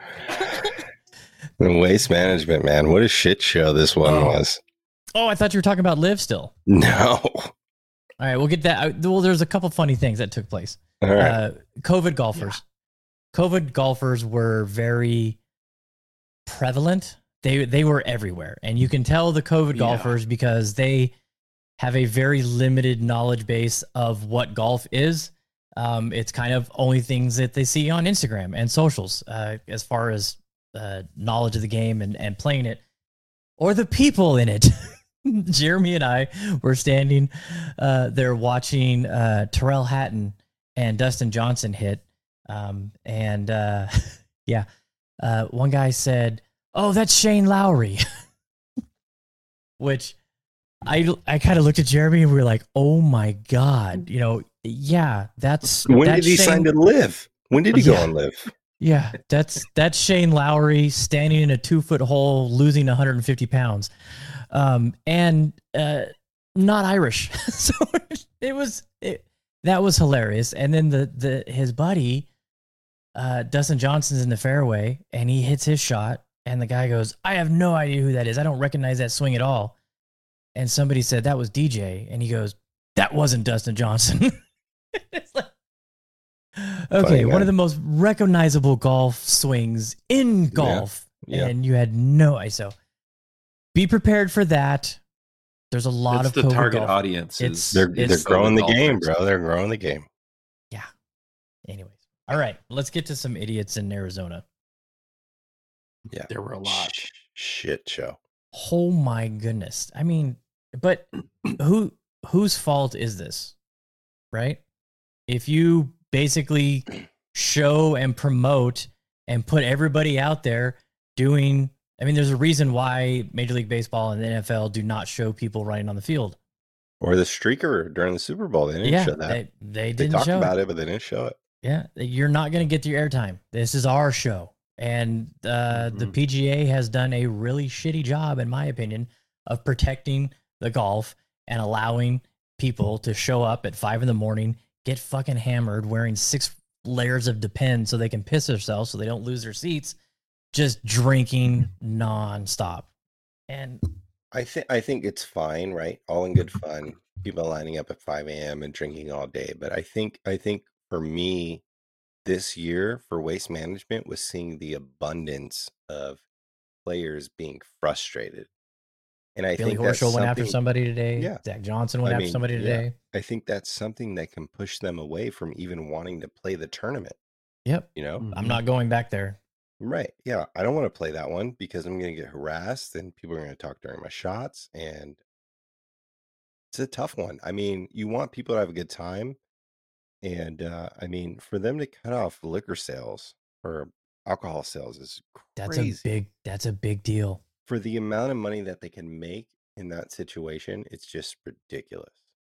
Waste management, man. What a shit show this one Oh. was. Oh, I thought you were talking about Live still. No. All right, we'll get that. Well, there's a couple funny things that took place. All right. COVID golfers. COVID golfers were very prevalent. They were everywhere, and you can tell the COVID Yeah. golfers because they have a very limited knowledge base of what golf is. It's kind of only things that they see on Instagram and socials, as far as knowledge of the game and playing it, or the people in it. Jeremy and I were standing there watching Terrell Hatton and Dustin Johnson hit. One guy said, "Oh, that's Shane Lowry," which I kind of looked at Jeremy and we were like, "Oh my God, you know, yeah, that's When that's did he sign Shane- to Live? When did he go Yeah. on Live? Yeah, that's Shane Lowry standing in a 2-foot hole, losing 150 pounds, and not Irish." So that was hilarious. And then his buddy, Dustin Johnson's in the fairway, and he hits his shot, and the guy goes, "I have no idea who that is. I don't recognize that swing at all." And somebody said that was DJ, and he goes, "That wasn't Dustin Johnson." It's like, okay, Funny, one man. of the most recognizable golf swings in golf, Yeah. and you had no idea. So be prepared for that. There's a lot That's of the COVID target golf. audience. It's- They're it's- growing the golfers. game, bro. They're growing the game. Anyways, all right, let's get to some idiots in Arizona. Yeah. There were a lot. Shit show. Oh my goodness. I mean, but whose fault is this? Right? If you basically show and promote and put everybody out there doing, I mean, there's a reason why Major League Baseball and the NFL do not show people running on the field. Or the streaker during the Super Bowl. They didn't Yeah, show that. they They didn't talked show about it, but they didn't show it. Yeah, you're not going to get your airtime. This is our show. And the PGA has done a really shitty job, in my opinion, of protecting the golf and allowing people to show up at 5 a.m, get fucking hammered, wearing 6 layers of Depend so they can piss themselves so they don't lose their seats, just drinking nonstop. And I think it's fine, right? All in good fun. People lining up at 5 a.m. and drinking all day. But I think for me, this year for Waste Management was seeing the abundance of players being frustrated. And I Billy think that's Horschel went after something- somebody today. Yeah. Zach Johnson went I after mean, somebody yeah. today. I think that's something that can push them away from even wanting to play the tournament. Yep. You know? I'm not going back there. Right. Yeah. I don't want to play that one because I'm going to get harassed and people are going to talk during my shots. And it's a tough one. I mean, you want people to have a good time. And I mean, for them to cut off liquor sales or alcohol sales is crazy. That's a big deal. For the amount of money that they can make in that situation, it's just ridiculous.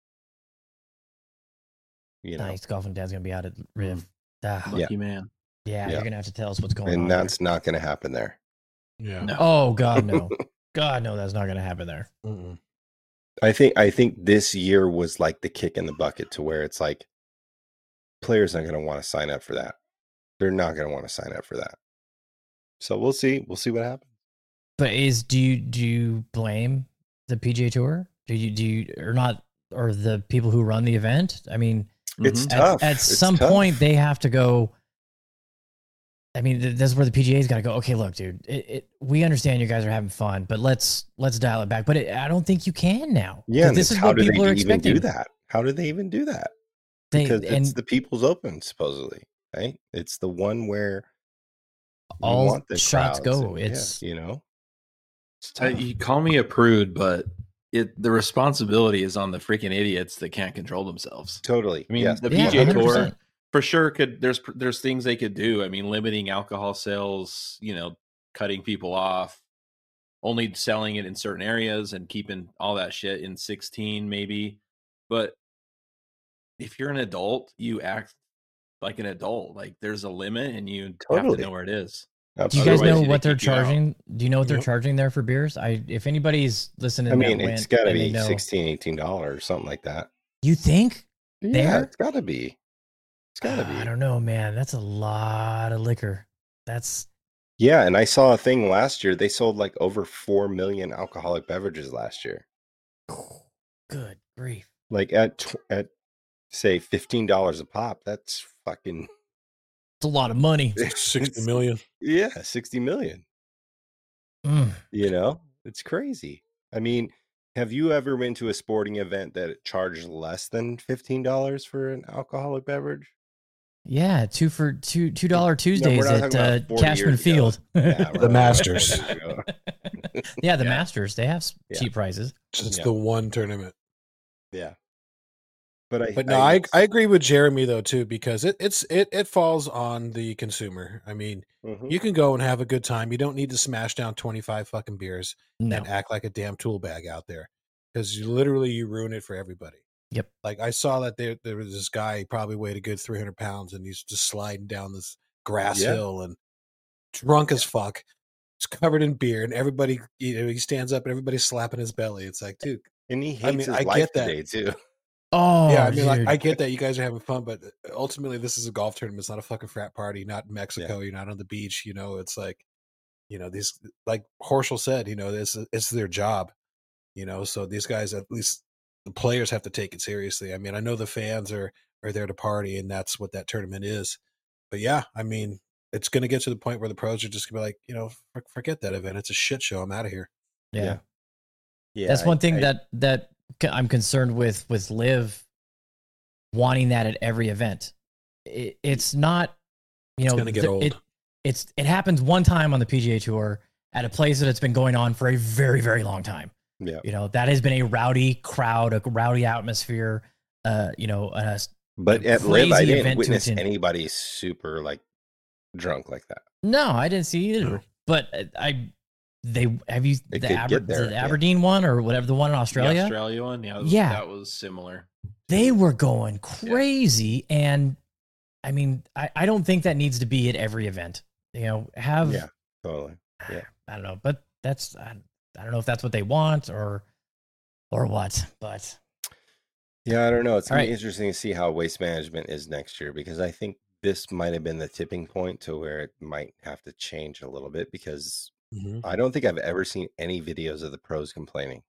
You know, Nice golf and dad's gonna be out at Riv. Ah, Lucky man. yeah, Yeah. you're gonna have to tell us what's going on. and there. that's not going to happen there. Yeah. No. Oh God, no. God, no, that's not gonna happen there. Mm-mm. I think this year was like the kick in the bucket to where it's like players aren't going to want to sign up for that. They're not going to want to sign up for that. So we'll see. We'll see what happens. But do you blame the PGA Tour? Do you or not, or the people who run the event? I mean, It's Mhm. tough. at It's some tough. point they have to go. I mean, that's where the PGA's got to go. Okay, look, dude, we understand you guys are having fun, but let's dial it back. But I don't think you can now. Yeah, 'Cause and this is how what do people they are even expecting. do that? How do they even do that? They, Because and it's the People's Open, supposedly, right? It's the one where you all want the shots crowds go. and- yeah, It's you know, it's tough. You call me a prude, but the responsibility is on the freaking idiots that can't control themselves. Totally. I mean, Yes. the yeah, PGA 100%. Tour for sure there's things they could do. I mean, limiting alcohol sales, cutting people off, only selling it in certain areas and keeping all that shit in 16 maybe. But if you're an adult, you act like an adult. Like there's a limit and you have Totally. to know where it is. Do you guys Absolutely. know Otherwise, what they they're kick you out. charging? Do you know what they're Yep. charging there for beers? If anybody's listening, I mean, that it's went got to and they be know, $16, $18, something like that. You think? Yeah, There? it's got to be. It's got to be. I don't know, man. That's a lot of liquor. That's Yeah, and I saw a thing last year. They sold like over 4 million alcoholic beverages last year. good grief. Like at say $15 a pop. That's fucking It's a lot of money. 60 million. Yeah, 60 million. Mm. You know, it's crazy. I mean, have you ever been to a sporting event that charged less than $15 for an alcoholic beverage? Yeah, $2 Tuesdays not at talking about 40 Cashman years ago. Field. Yeah, we're The not talking Masters. 40 years ago. Yeah, the Yeah. Masters. They have Yeah. cheap prices. It's Yeah. the one tournament. Yeah. But But no, I agree with Jeremy though too, because it falls on the consumer. I mean, Mhm. you can go and have a good time. You don't need to smash down 25 fucking beers No. and act like a damn tool bag out there, because you ruin it for everybody. Yep. Like I saw that there was this guy, he probably weighed a good 300 pounds, and he's just sliding down this grass Yeah. hill and drunk as fuck. It's covered in beer, and everybody, he stands up and everybody's slapping his belly. It's like, dude, And he hates I mean, his I life get that. today too. Oh, yeah, I mean, like dude. I get that you guys are having fun, but ultimately, this is a golf tournament. It's not a fucking frat party. Not in Mexico. You're not on the beach. It's like, these, like Horschel said, it's their job. So these guys, at least the players, have to take it seriously. I mean, I know the fans are there to party, and that's what that tournament is. But yeah, I mean, it's going to get to the point where the pros are just going to be like, forget that event. It's a shit show. I'm out of here. yeah. Yeah. That's one thing that I'm concerned with Liv wanting that at every event. It's not, It's going to get old. It happens one time on the PGA Tour at a place that it's been going on for a very, very long time. Yeah. That has been a rowdy crowd, a rowdy atmosphere. But a at Liv, I crazy didn't event to witness attend. anybody super like drunk like that. No, I didn't see either. No. But the could get there, yeah. Aberdeen one or whatever, the one in Australia. The Australia one, Yeah. that was similar. They were going crazy, and I mean, I don't think that needs to be at every event. Yeah, totally. Yeah. I don't know, but that's I don't know if that's what they want or what, but Yeah, I don't know. It's All gonna be right. interesting to see how Waste Management is next year, because I think this might have been the tipping point to where it might have to change a little bit, because Mhm. I don't think I've ever seen any videos of the pros complaining.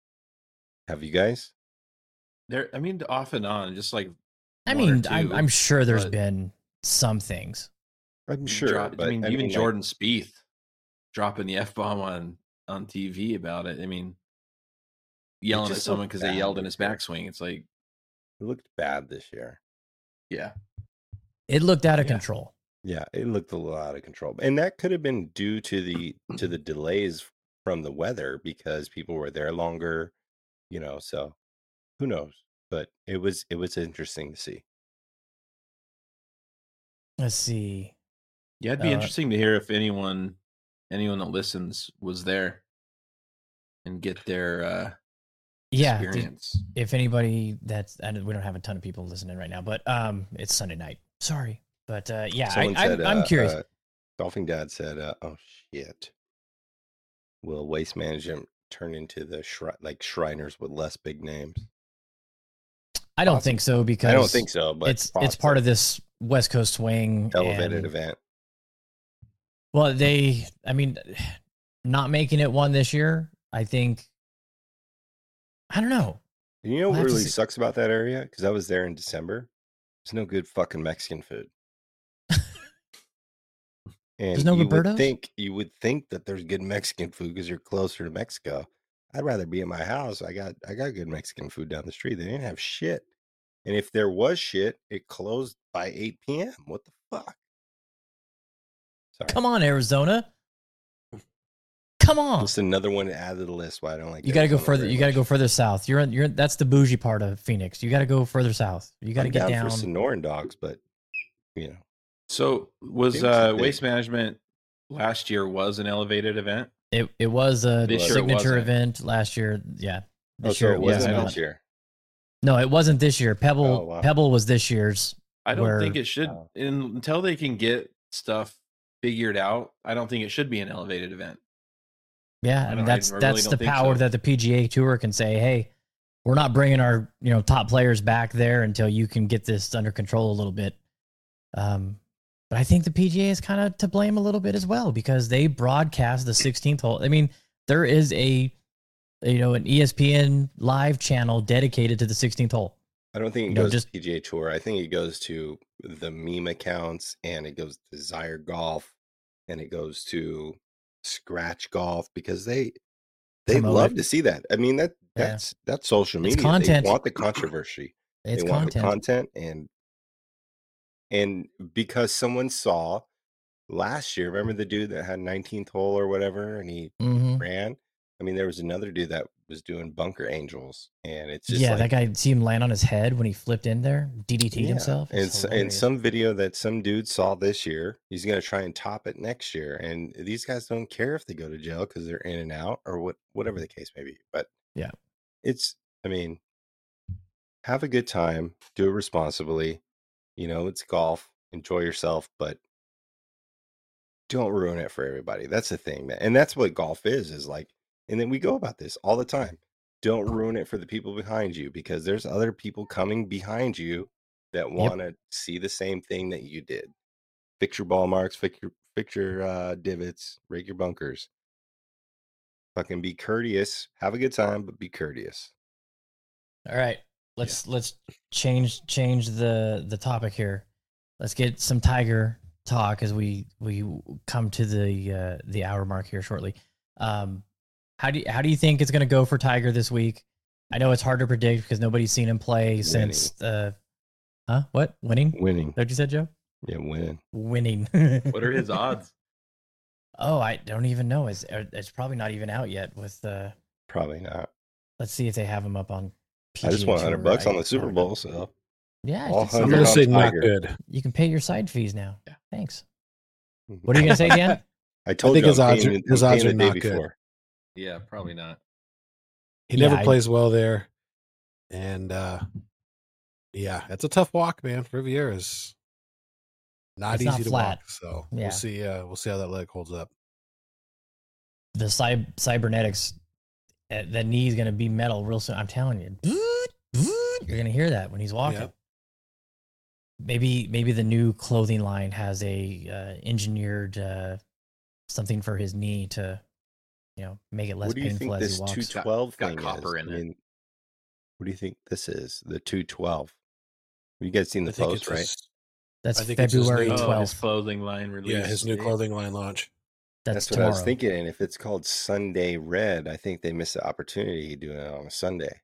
Have you guys? There, I mean, off and on, just like I one or mean, two, I'm sure there's but been some things. I'm sure, but I mean, even like, Jordan Spieth dropping the F-bomb on TV about it. I mean, yelling at just someone looked because they bad yelled in this his year. backswing. It's like, it looked bad this year. yeah, It looked out of Yeah. control. Yeah, it looked a little out of control, and that could have been due to the delays from the weather, because people were there longer. So who knows? But it was interesting to see. Let's see. yeah. It'd be Uh, interesting to hear if anyone that listens was there and get their Yeah, experience. if anybody we don't have a ton of people listening right now, but it's Sunday night. Sorry, but yeah, Someone said, I'm curious. Golfing Dad said, "Oh shit, will Waste Management turn into the Shriners with less big names?" I don't awesome. think so, because I don't think so, but it's part of this West Coast swing elevated and- event. Well, I mean, not making it one this year, I think. I don't know. You know We'll what have to really see. sucks about that area? Because I was there in December. There's no good fucking Mexican food. And There's no Roberto's? you would think that there's good Mexican food because you're closer to Mexico. I'd rather be at my house. I got good Mexican food down the street. They didn't have shit. And if there was shit, it closed by 8 p.m. What the fuck? Sorry. Come on, Arizona. Come on. Just another one to add to the list. Why I don't like You got to go Arizona further. very You got to much. go further south. You're that's the bougie part of Phoenix. You got to go further south. You got to I'm get down down. for Sonoran dogs, but So was Phoenix is big. Waste Management last year was an elevated event? It was a This year it signature wasn't. event last year. Yeah. oh, This so year it it was wasn't not. this year. No, it wasn't this year. Oh, wow. Pebble was this year's. I don't Where- think it should Oh. until they can get stuff figured out. I don't think it should be an elevated event. Yeah, I I mean don't- I that's really that's don't the think power so. that the PGA Tour can say, hey, we're not bringing our top players back there until you can get this under control a little bit. But I think the PGA is kind of to blame a little bit as well because they broadcast the 16th hole. I mean, there is an ESPN live channel dedicated to the 16th hole. I don't think it goes to PGA Tour. I think it goes to the meme accounts, and it goes to Desire Golf, and it goes to Scratch Golf because they love to see that. I mean that's social media. Content. They want the controversy. They want the content, and because someone saw last year, remember the dude that had 19th hole or whatever, and he ran. I mean, there was another dude that was doing bunker angels, and it's just that guy. See him land on his head when he flipped in there, DDT'd himself. And some video that some dude saw this year, he's gonna try and top it next year. And these guys don't care if they go to jail because they're in and out or whatever the case may be. But yeah, have a good time, do it responsibly. It's golf, enjoy yourself, but don't ruin it for everybody. That's the thing, and that's what golf is like. And then we go about this all the time. Don't ruin it for the people behind you because there's other people coming behind you that want to see the same thing that you did. Fix your ball marks, fix your divots, rig your bunkers. Fucking be courteous. Have a good time, but be courteous. All right. Let's change the topic here. Let's get some Tiger talk as we come to the hour mark here shortly. How do you think it's going to go for Tiger this week? I know it's hard to predict because nobody's seen him play since what? Winning? Winning. Is that what you said, Joe? Yeah, winning. What are his odds? Oh, I don't even know. It's probably not even out yet with probably not. Let's see if they have him up on PGA I just want $100 on the Super Bowl, so yeah. I'm gonna say not good. You can pay your side fees now. Yeah. Thanks. What are you gonna say, Dan? I think his odds are not good. Yeah, probably not. He never plays well there. And it's a tough walk, man. Riviera is not easy to walk. So we'll see how that leg holds up. The cybernetics, that knee is going to be metal real soon. I'm telling you. You're going to hear that when he's walking. Yep. Maybe the new clothing line has a engineered something for his knee to make it less painful as he walks. What do you think this 212 thing got copper is? in it. What do you think this is? The 212. You guys seen the post, right? That's February 12th. His clothing line release. Yeah, his new clothing line launch. That's what tomorrow. I was thinking. And if it's called Sunday Red, I think they missed the opportunity doing it on a Sunday.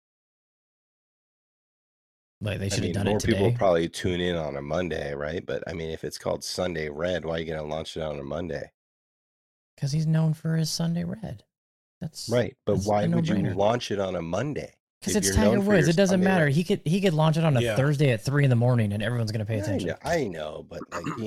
Like they should have done it today. More people probably tune in on a Monday, right? But I mean, if it's called Sunday Red, why are you going to launch it on a Monday? Because he's known for his Sunday Red. That's right. But why would you launch it on a Monday? Because it's Tiger Woods. It doesn't matter. He could launch it on a Thursday at 3 a.m, and everyone's going to pay attention. I know, but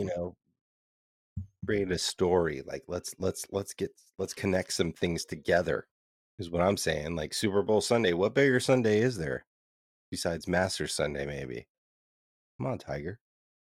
create a story. Like let's connect some things together. Is what I'm saying. Like Super Bowl Sunday. What bigger Sunday is there besides Masters Sunday? Maybe. Come on, Tiger.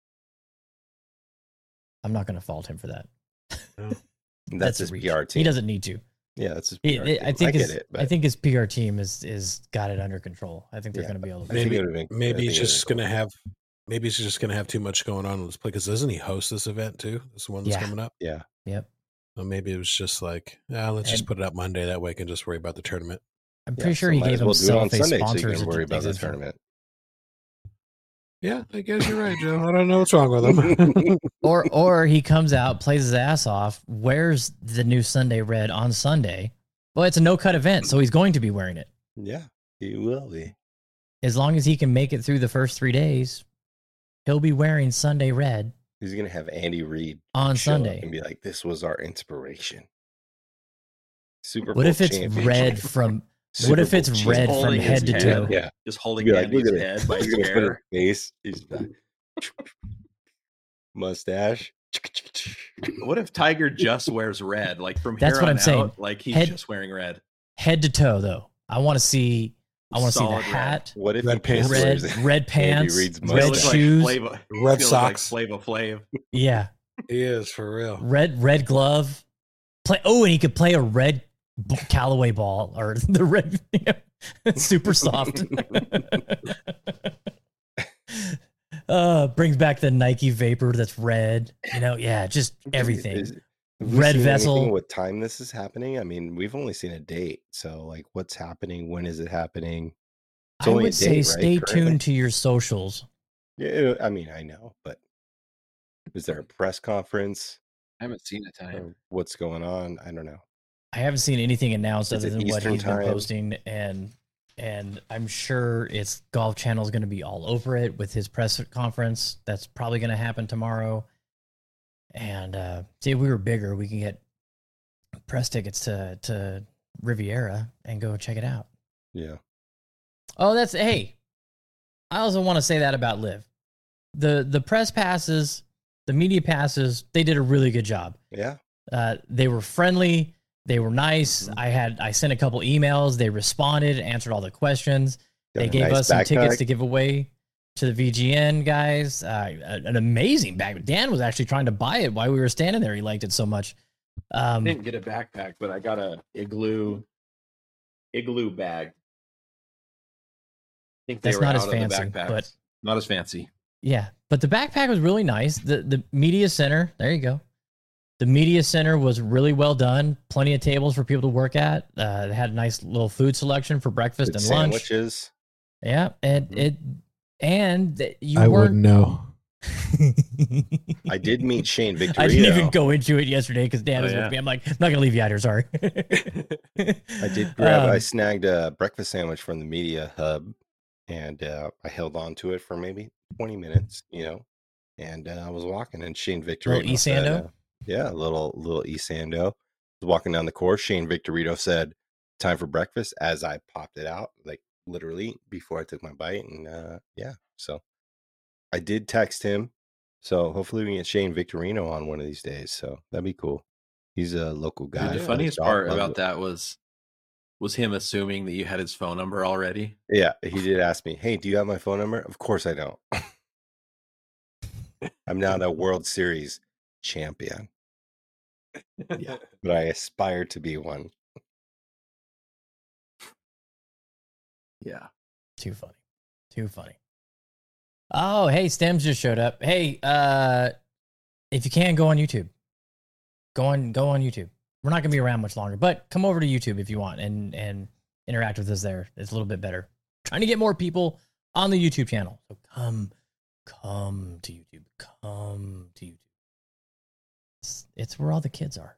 I'm not going to fault him for that. That's his PR team. He doesn't need to. Yeah, that's his PR team. I think his PR team is got it under control. I think they're going to be able to. Maybe he's just going to have. Maybe he's just going to have too much going on in this play because doesn't he host this event too? This one that's coming up. Yeah. Yep. So maybe it was just like, let's just put it up Monday. That way, I can just worry about the tournament. I'm pretty sure he gave himself a sponsor so worry about the tournament. Yeah, I guess you're right, Joe. I don't know what's wrong with him. or he comes out, plays his ass off, wears the new Sunday Red on Sunday. Well, it's a no-cut event, so he's going to be wearing it. Yeah, he will be. As long as he can make it through the first 3 days, he'll be wearing Sunday Red. He's going to have Andy Reid on Sunday and be like, this was our inspiration. Super Bowl What if it's red from... What if it's red from head to toe? Yeah, just holding Andy's head by his hair. Face, he's mustache. What if Tiger just wears red, like from That's here what on I'm saying. out, like he's just wearing red, head to toe? Though I want to see. I want to see the hat. What if red pants? Red pants. Red shoes. Red socks. Like Flava Flav. Yeah, he is for real. Red glove. And he could play a red Callaway ball or the red, super soft. Brings back the Nike Vapor that's red. Yeah, just everything. Have we Red seen vessel. anything what time this is happening? I mean, we've only seen a date, so like, what's happening? When is it happening? It's I only a would say date, right, stay currently? tuned to your socials. Yeah, I mean, I know, but is there a press conference? I haven't seen a time. Or what's going on? I don't know. I haven't seen anything announced Is other it than what Eastern he's been time? posting, and I'm sure it's Golf Channel is going to be all over it with his press conference. That's probably going to happen tomorrow. And see, if we were bigger, we can get press tickets to Riviera and go check it out. Yeah. Oh, hey, I also want to say that about Live. The press passes, the media passes, they did a really good job. Yeah. They were friendly. They were nice. Mhm. I sent a couple emails. They responded, answered all the questions. Got They a gave nice us some tickets backpack. to give away to the VGN guys. An amazing bag. Dan was actually trying to buy it while we were standing there. He liked it so much. I didn't get a backpack, but I got a igloo bag. I think they That's were not out as of the fancy, backpacks. but Not as fancy. yeah, but the backpack was really nice. The media center, there you go. The media center was really well done. Plenty of tables for people to work at. They had a nice little food selection for breakfast Good and lunch. sandwiches. Yeah, and you I weren't. wouldn't know. I did meet Shane Victorino. I didn't even go into it yesterday because Dan Oh, was yeah. with me. I'm like, I'm not gonna leave you out here. Sorry. I did grab. I snagged a breakfast sandwich from the media hub, and I held on to it for maybe 20 minutes. And I was walking, and Shane Victorino Little said, Esando? "Yeah, a little Esando." I was walking down the course. Shane Victorino said, "Time for breakfast." As I popped it out, like literally before I took my bite, and yeah, so I did text him. So hopefully we can get Shane Victorino on one of these days. So that'd be cool. He's a local guy. Dude, the plays funniest golf, part loves about it. that was him assuming that you had his phone number already. Yeah, he did ask me, "Hey, do you have my phone number?" Of course I don't. I'm not a World Series champion, Yeah. but I aspire to be one. Yeah. Too funny. Too funny. Oh, hey, Stems just showed up. Hey, if you can, go on YouTube. Go on YouTube. We're not gonna be around much longer, but come over to YouTube if you want and interact with us there. It's a little bit better. Trying to get more people on the YouTube channel. So come to YouTube. Come to YouTube. It's where all the kids are.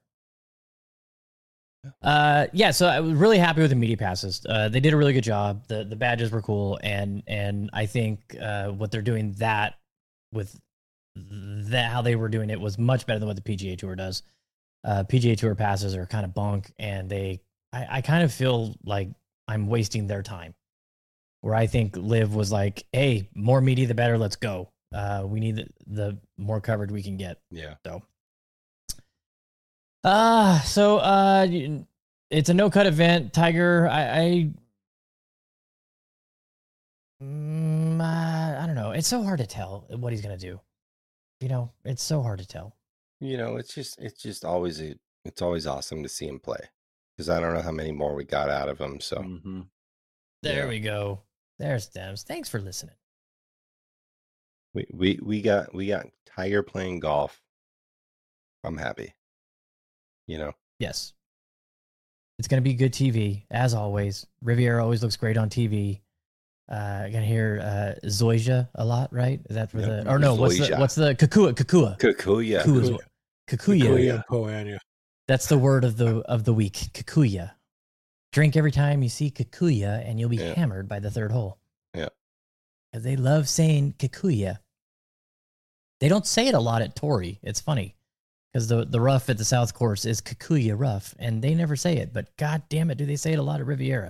Yeah, so I was really happy with the media passes. They did a really good job. The badges were cool, and I think what they're doing with how they were doing it was much better than what the PGA Tour does. PGA Tour passes are kind of bunk, and I kind of feel like I'm wasting their time. Where I think Liv was like, "Hey, more media, the better. Let's go. We need the more coverage we can get." Yeah. So it's a no-cut event. Tiger, I don't know. It's so hard to tell what he's gonna do. It's so hard to tell. It's just always it's always awesome to see him play, because I don't know how many more we got out of him. So Mhm. There Yeah. we go. There's Stems. Thanks for listening. we got Tiger playing golf. I'm happy. Yes. It's going to be good TV, as always. Riviera always looks great on TV. I can hear Zoysia a lot, right? Is that for Yep. the... Or no, Zoysia. what's the... Kukua. Kikuya. Kikuya. Kikuya Kikuya. and Poania. That's the word of the week. Kikuya. Drink every time you see Kikuya, and you'll be Yeah. hammered by the third hole. Yeah. Because they love saying Kikuya. They don't say it a lot at Torrey. It's funny. Because the rough at the South Course is Kikuya rough, and they never say it. But god damn it, do they say it a lot at Riviera?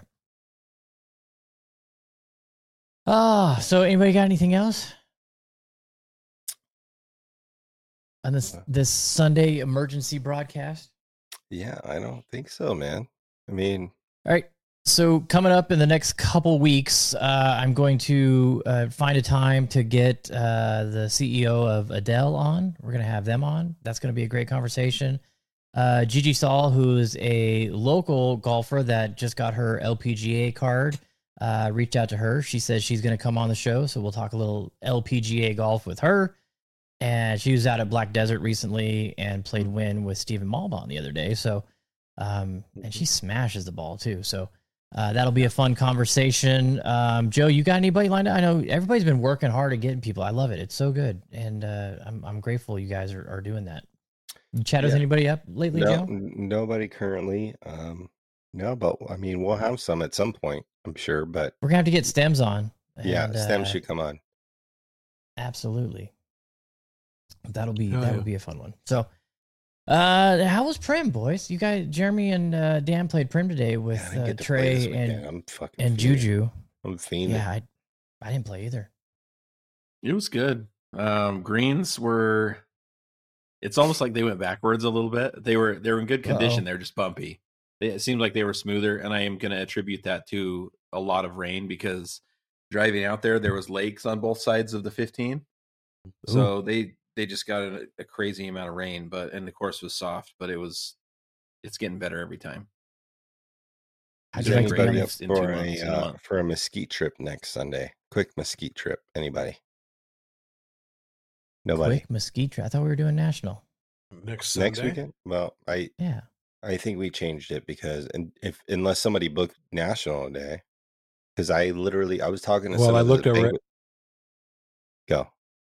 So anybody got anything else on this Sunday emergency broadcast? Yeah, I don't think so, man. I mean, All right. So coming up in the next couple weeks, I'm going to find a time to get the CEO of Adele on. We're going to have them on. That's going to be a great conversation. Gigi Saul, who is a local golfer that just got her LPGA card, reached out to her. She says she's going to come on the show, so we'll talk a little LPGA golf with her. And she was out at Black Desert recently and played win with Stephen Malbon the other day. So, and she smashes the ball too. So that'll be a fun conversation. Joe, you got anybody lined up? I know everybody's been working hard at getting people. I love it. It's so good, and I'm grateful you guys are doing that. You chat with anybody up lately, Joe? Nobody currently. No, but I mean, we'll have some at some point, I'm sure. But we're gonna have to get Stems on. Yeah, Stems should come on. Absolutely. That'll be a fun one. So, how was Prim, boys? You guys, Jeremy and Dan played Prim today with Trey and Juju. I'm fiending. Yeah, I didn't play either. It was good. Greens were. It's almost like they went backwards a little bit. They were in good condition. They're just bumpy. It seemed like they were smoother, and I am going to attribute that to a lot of rain because driving out there was lakes on both sides of the 15. Ooh. So they just got a crazy amount of rain, and the course was soft, but it's getting better every time. How'd you like for a mesquite trip next Sunday? Quick mesquite trip. Anybody? Nobody. Quick mesquite trip. I thought we were doing national next weekend. Well, I think we changed it because unless somebody booked national day, because I was talking to. Well, I looked over. Go.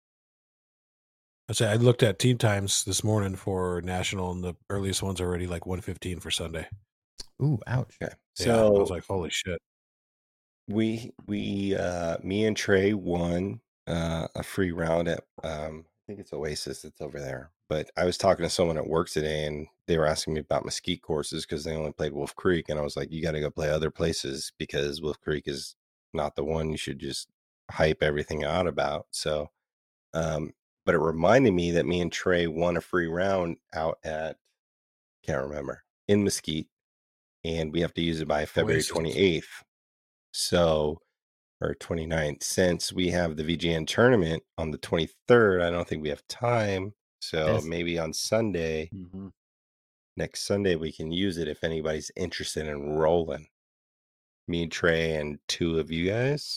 I looked at team times this morning for national, and the earliest one's already like 1:15 for Sunday. Ooh, ouch! Okay. So I was like, "Holy shit!" Me and Trey won a free round at I think it's Oasis. It's over there. But I was talking to someone at work today, and they were asking me about mesquite courses because they only played Wolf Creek, and I was like, "You got to go play other places because Wolf Creek is not the one you should just hype everything out about." So, but it reminded me that me and Trey won a free round out at, can't remember, in Mesquite, and we have to use it by February 28th. So, or 29th. Since we have the VGN tournament on the 23rd, I don't think we have time. So maybe on Sunday, next Sunday, we can use it if anybody's interested in rolling. Me, Trey, and two of you guys.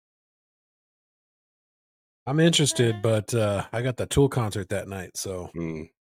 I'm interested, but I got the Tool concert that night, so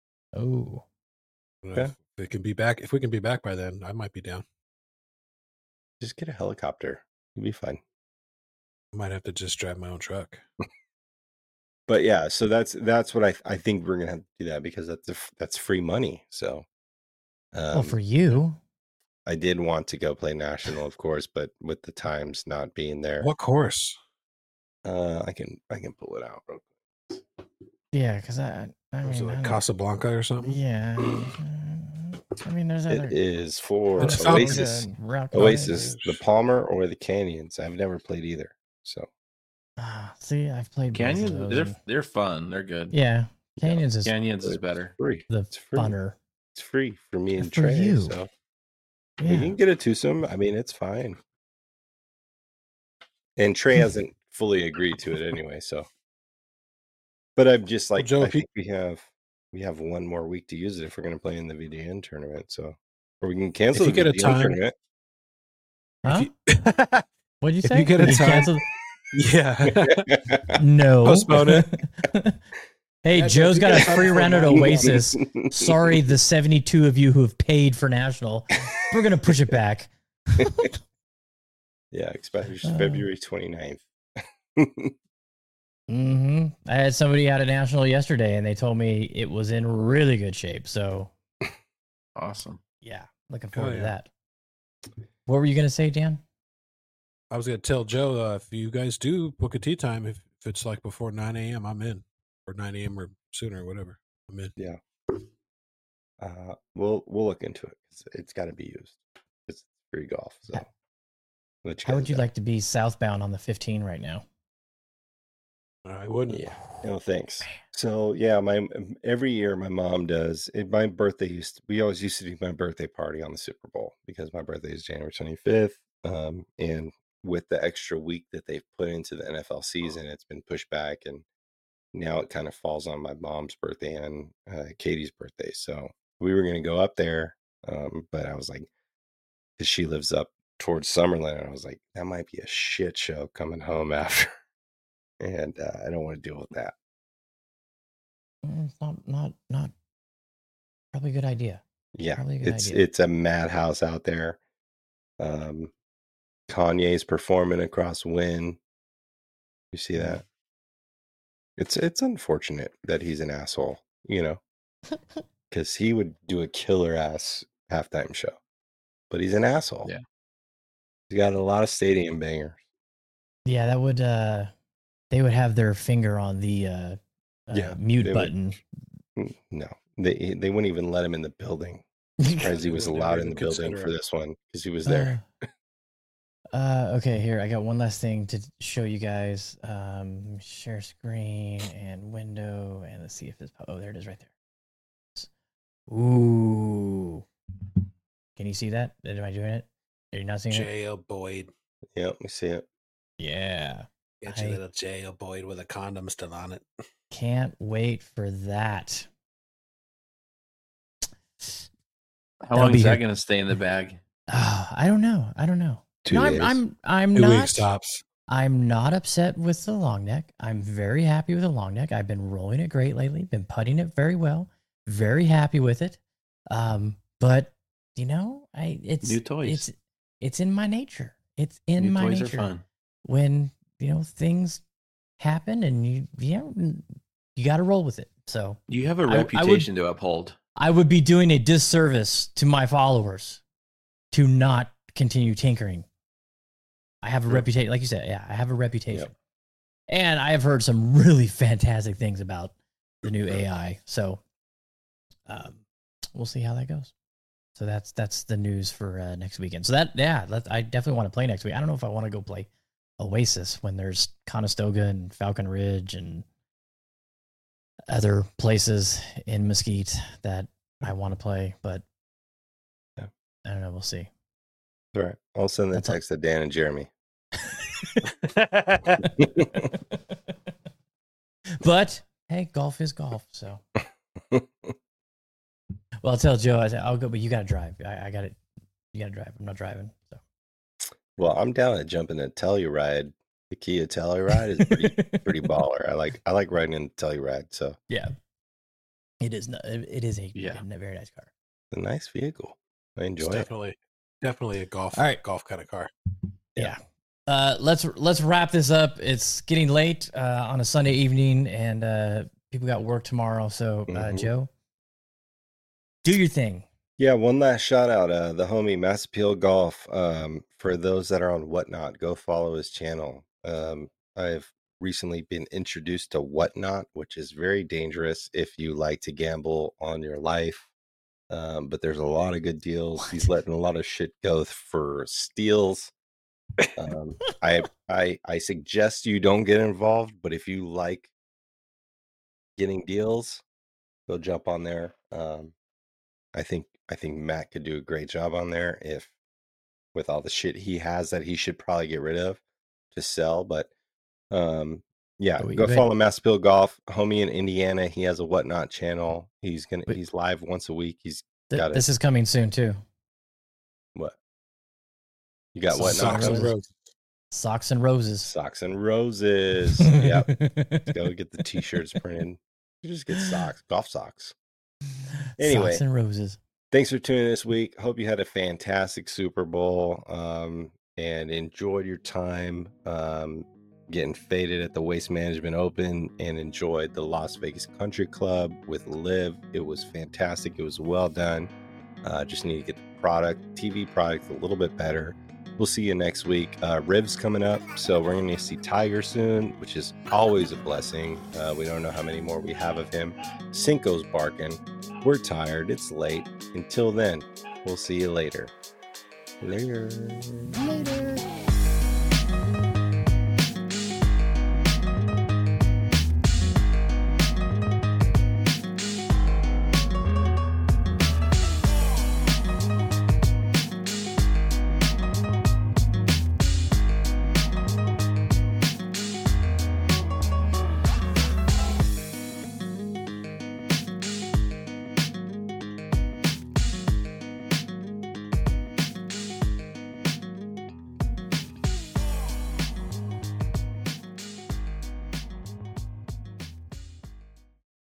if we can be back by then, I might be down. Just get a helicopter; it'll be fun. I might have to just drive my own truck. But yeah, so that's what I think we're gonna have to do that because that's free money. So, well, for you, I did want to go play national, of course, but with the times not being there. What course? I can pull it out real quick. Yeah, because I mean, like Casablanca or something. Yeah, I mean, there's other. It is for Oasis, the Palmer or the Canyons. I've never played either, so. See, I've played Canyons. They're fun. They're good. Yeah, Canyons is better. Free. It's funner. It's free for me and Trey. You. So you can get a twosome. I mean, it's fine. And Trey hasn't fully agreed to it anyway. So, but I'm just like, Joe, I think we have one more week to use it if we're going to play in the VGN tournament. So, or we can cancel the VGN tournament. Huh? What'd you say? If you get a time. Yeah. No. Postpone it. Hey, Joe's got a free round at Oasis. Sorry, the 72 of you who have paid for national. We're going to push it back. Yeah, expect February 29th. I had somebody at a national yesterday, and they told me it was in really good shape. So awesome. Yeah, looking forward to that. What were you going to say, Dan? I was going to tell Joe, if you guys do book a tea time, if it's like before 9 a.m., I'm in. Or 9 a.m. or sooner, whatever. I'm in. Yeah. We'll look into it. It's got to be used. It's free golf. So, how would you like to be southbound on the 15 right now? I wouldn't. Yeah. No, thanks. So yeah, every year my mom does. My birthday we always used to do my birthday party on the Super Bowl because my birthday is January 25th. And with the extra week that they've put into the NFL season, it's been pushed back, and now it kind of falls on my mom's birthday and Katie's birthday. So we were gonna go up there, but I was like, because she lives up towards Summerlin, and I was like, that might be a shit show coming home after, and I don't want to deal with that. It's not probably a good idea. Yeah, Probably a good idea. it's a madhouse out there. Kanye's performing across Wynn. You see that? It's unfortunate that he's an asshole, because he would do a killer ass halftime show, but he's an asshole. Yeah. He's got a lot of stadium bangers. Yeah, that would they would have their finger on the mute button. No, they wouldn't even let him in the building. As he was allowed in the building for this one because he was there. Okay, here I got one last thing to show you guys. Share screen and window, and let's see if it's. Oh, there it is, right there. Ooh, can you see that? Am I doing it? Are you not seeing it? J.O. Boyd. Yep, we see it. Yeah, Get your little J.O. Boyd with a condom still on it. Can't wait for that. How long is that going to stay in the bag? I don't know. 2 No, days. I'm 2 not. weeks tops. I'm not upset with the long neck. I'm very happy with the long neck. I've been rolling it great lately. Been putting it very well. Very happy with it. But it's new toys. It's in my nature. It's in new my toys nature. Are fun. When things happen, and you got to roll with it. So you have a reputation to uphold. I would be doing a disservice to my followers to not continue tinkering. I have a reputation, like you said. Yeah, I have a reputation. Yep. And I have heard some really fantastic things about the new AI. So we'll see how that goes. So that's the news for next weekend. So I definitely want to play next week. I don't know if I want to go play Oasis when there's Conestoga and Falcon Ridge and other places in Mesquite that I want to play, but I don't know. We'll see. All right. I'll send the text to Dan and Jeremy. But hey, golf is golf. So, well, I'll tell Joe. I said I'll go, but you got to drive. I got it. You got to drive. I'm not driving. So, well, I'm down at jumping a Telluride. The Kia Telluride is pretty baller. I like riding in the Telluride. So yeah, it is. It is a very nice car. It's a nice vehicle. I enjoy it. Definitely a golf kind of car. Yeah. Let's wrap this up. It's getting late on a Sunday evening, and people got work tomorrow. So Joe, do your thing. Yeah, one last shout out, the homie Mass Appeal Golf. For those that are on Whatnot, go follow his channel. I've recently been introduced to Whatnot, which is very dangerous if you like to gamble on your life. But there's a lot of good deals. He's letting a lot of shit go for steals. I suggest you don't get involved, but if you like getting deals, go jump on there. I think Matt could do a great job on there with all the shit he has that he should probably get rid of to sell. But go follow Mass Appeal Golf, homie in Indiana. He has a Whatnot channel. He's live once a week. This is coming soon too. What? You got Whatnot? Socks and roses. Socks and roses. Yep. Let's go get the t-shirts printed. You just get socks, golf socks. Anyway, Socks and roses. Thanks for tuning in this week. Hope you had a fantastic Super Bowl and enjoyed your time getting faded at the Waste Management Open and enjoyed the Las Vegas Country Club with Liv. It was fantastic. It was well done. Just need to get the TV product a little bit better. We'll see you next week. Riv's coming up, so we're going to see Tiger soon, which is always a blessing. We don't know how many more we have of him. Cinco's barking. We're tired. It's late. Until then, we'll see you later. Later.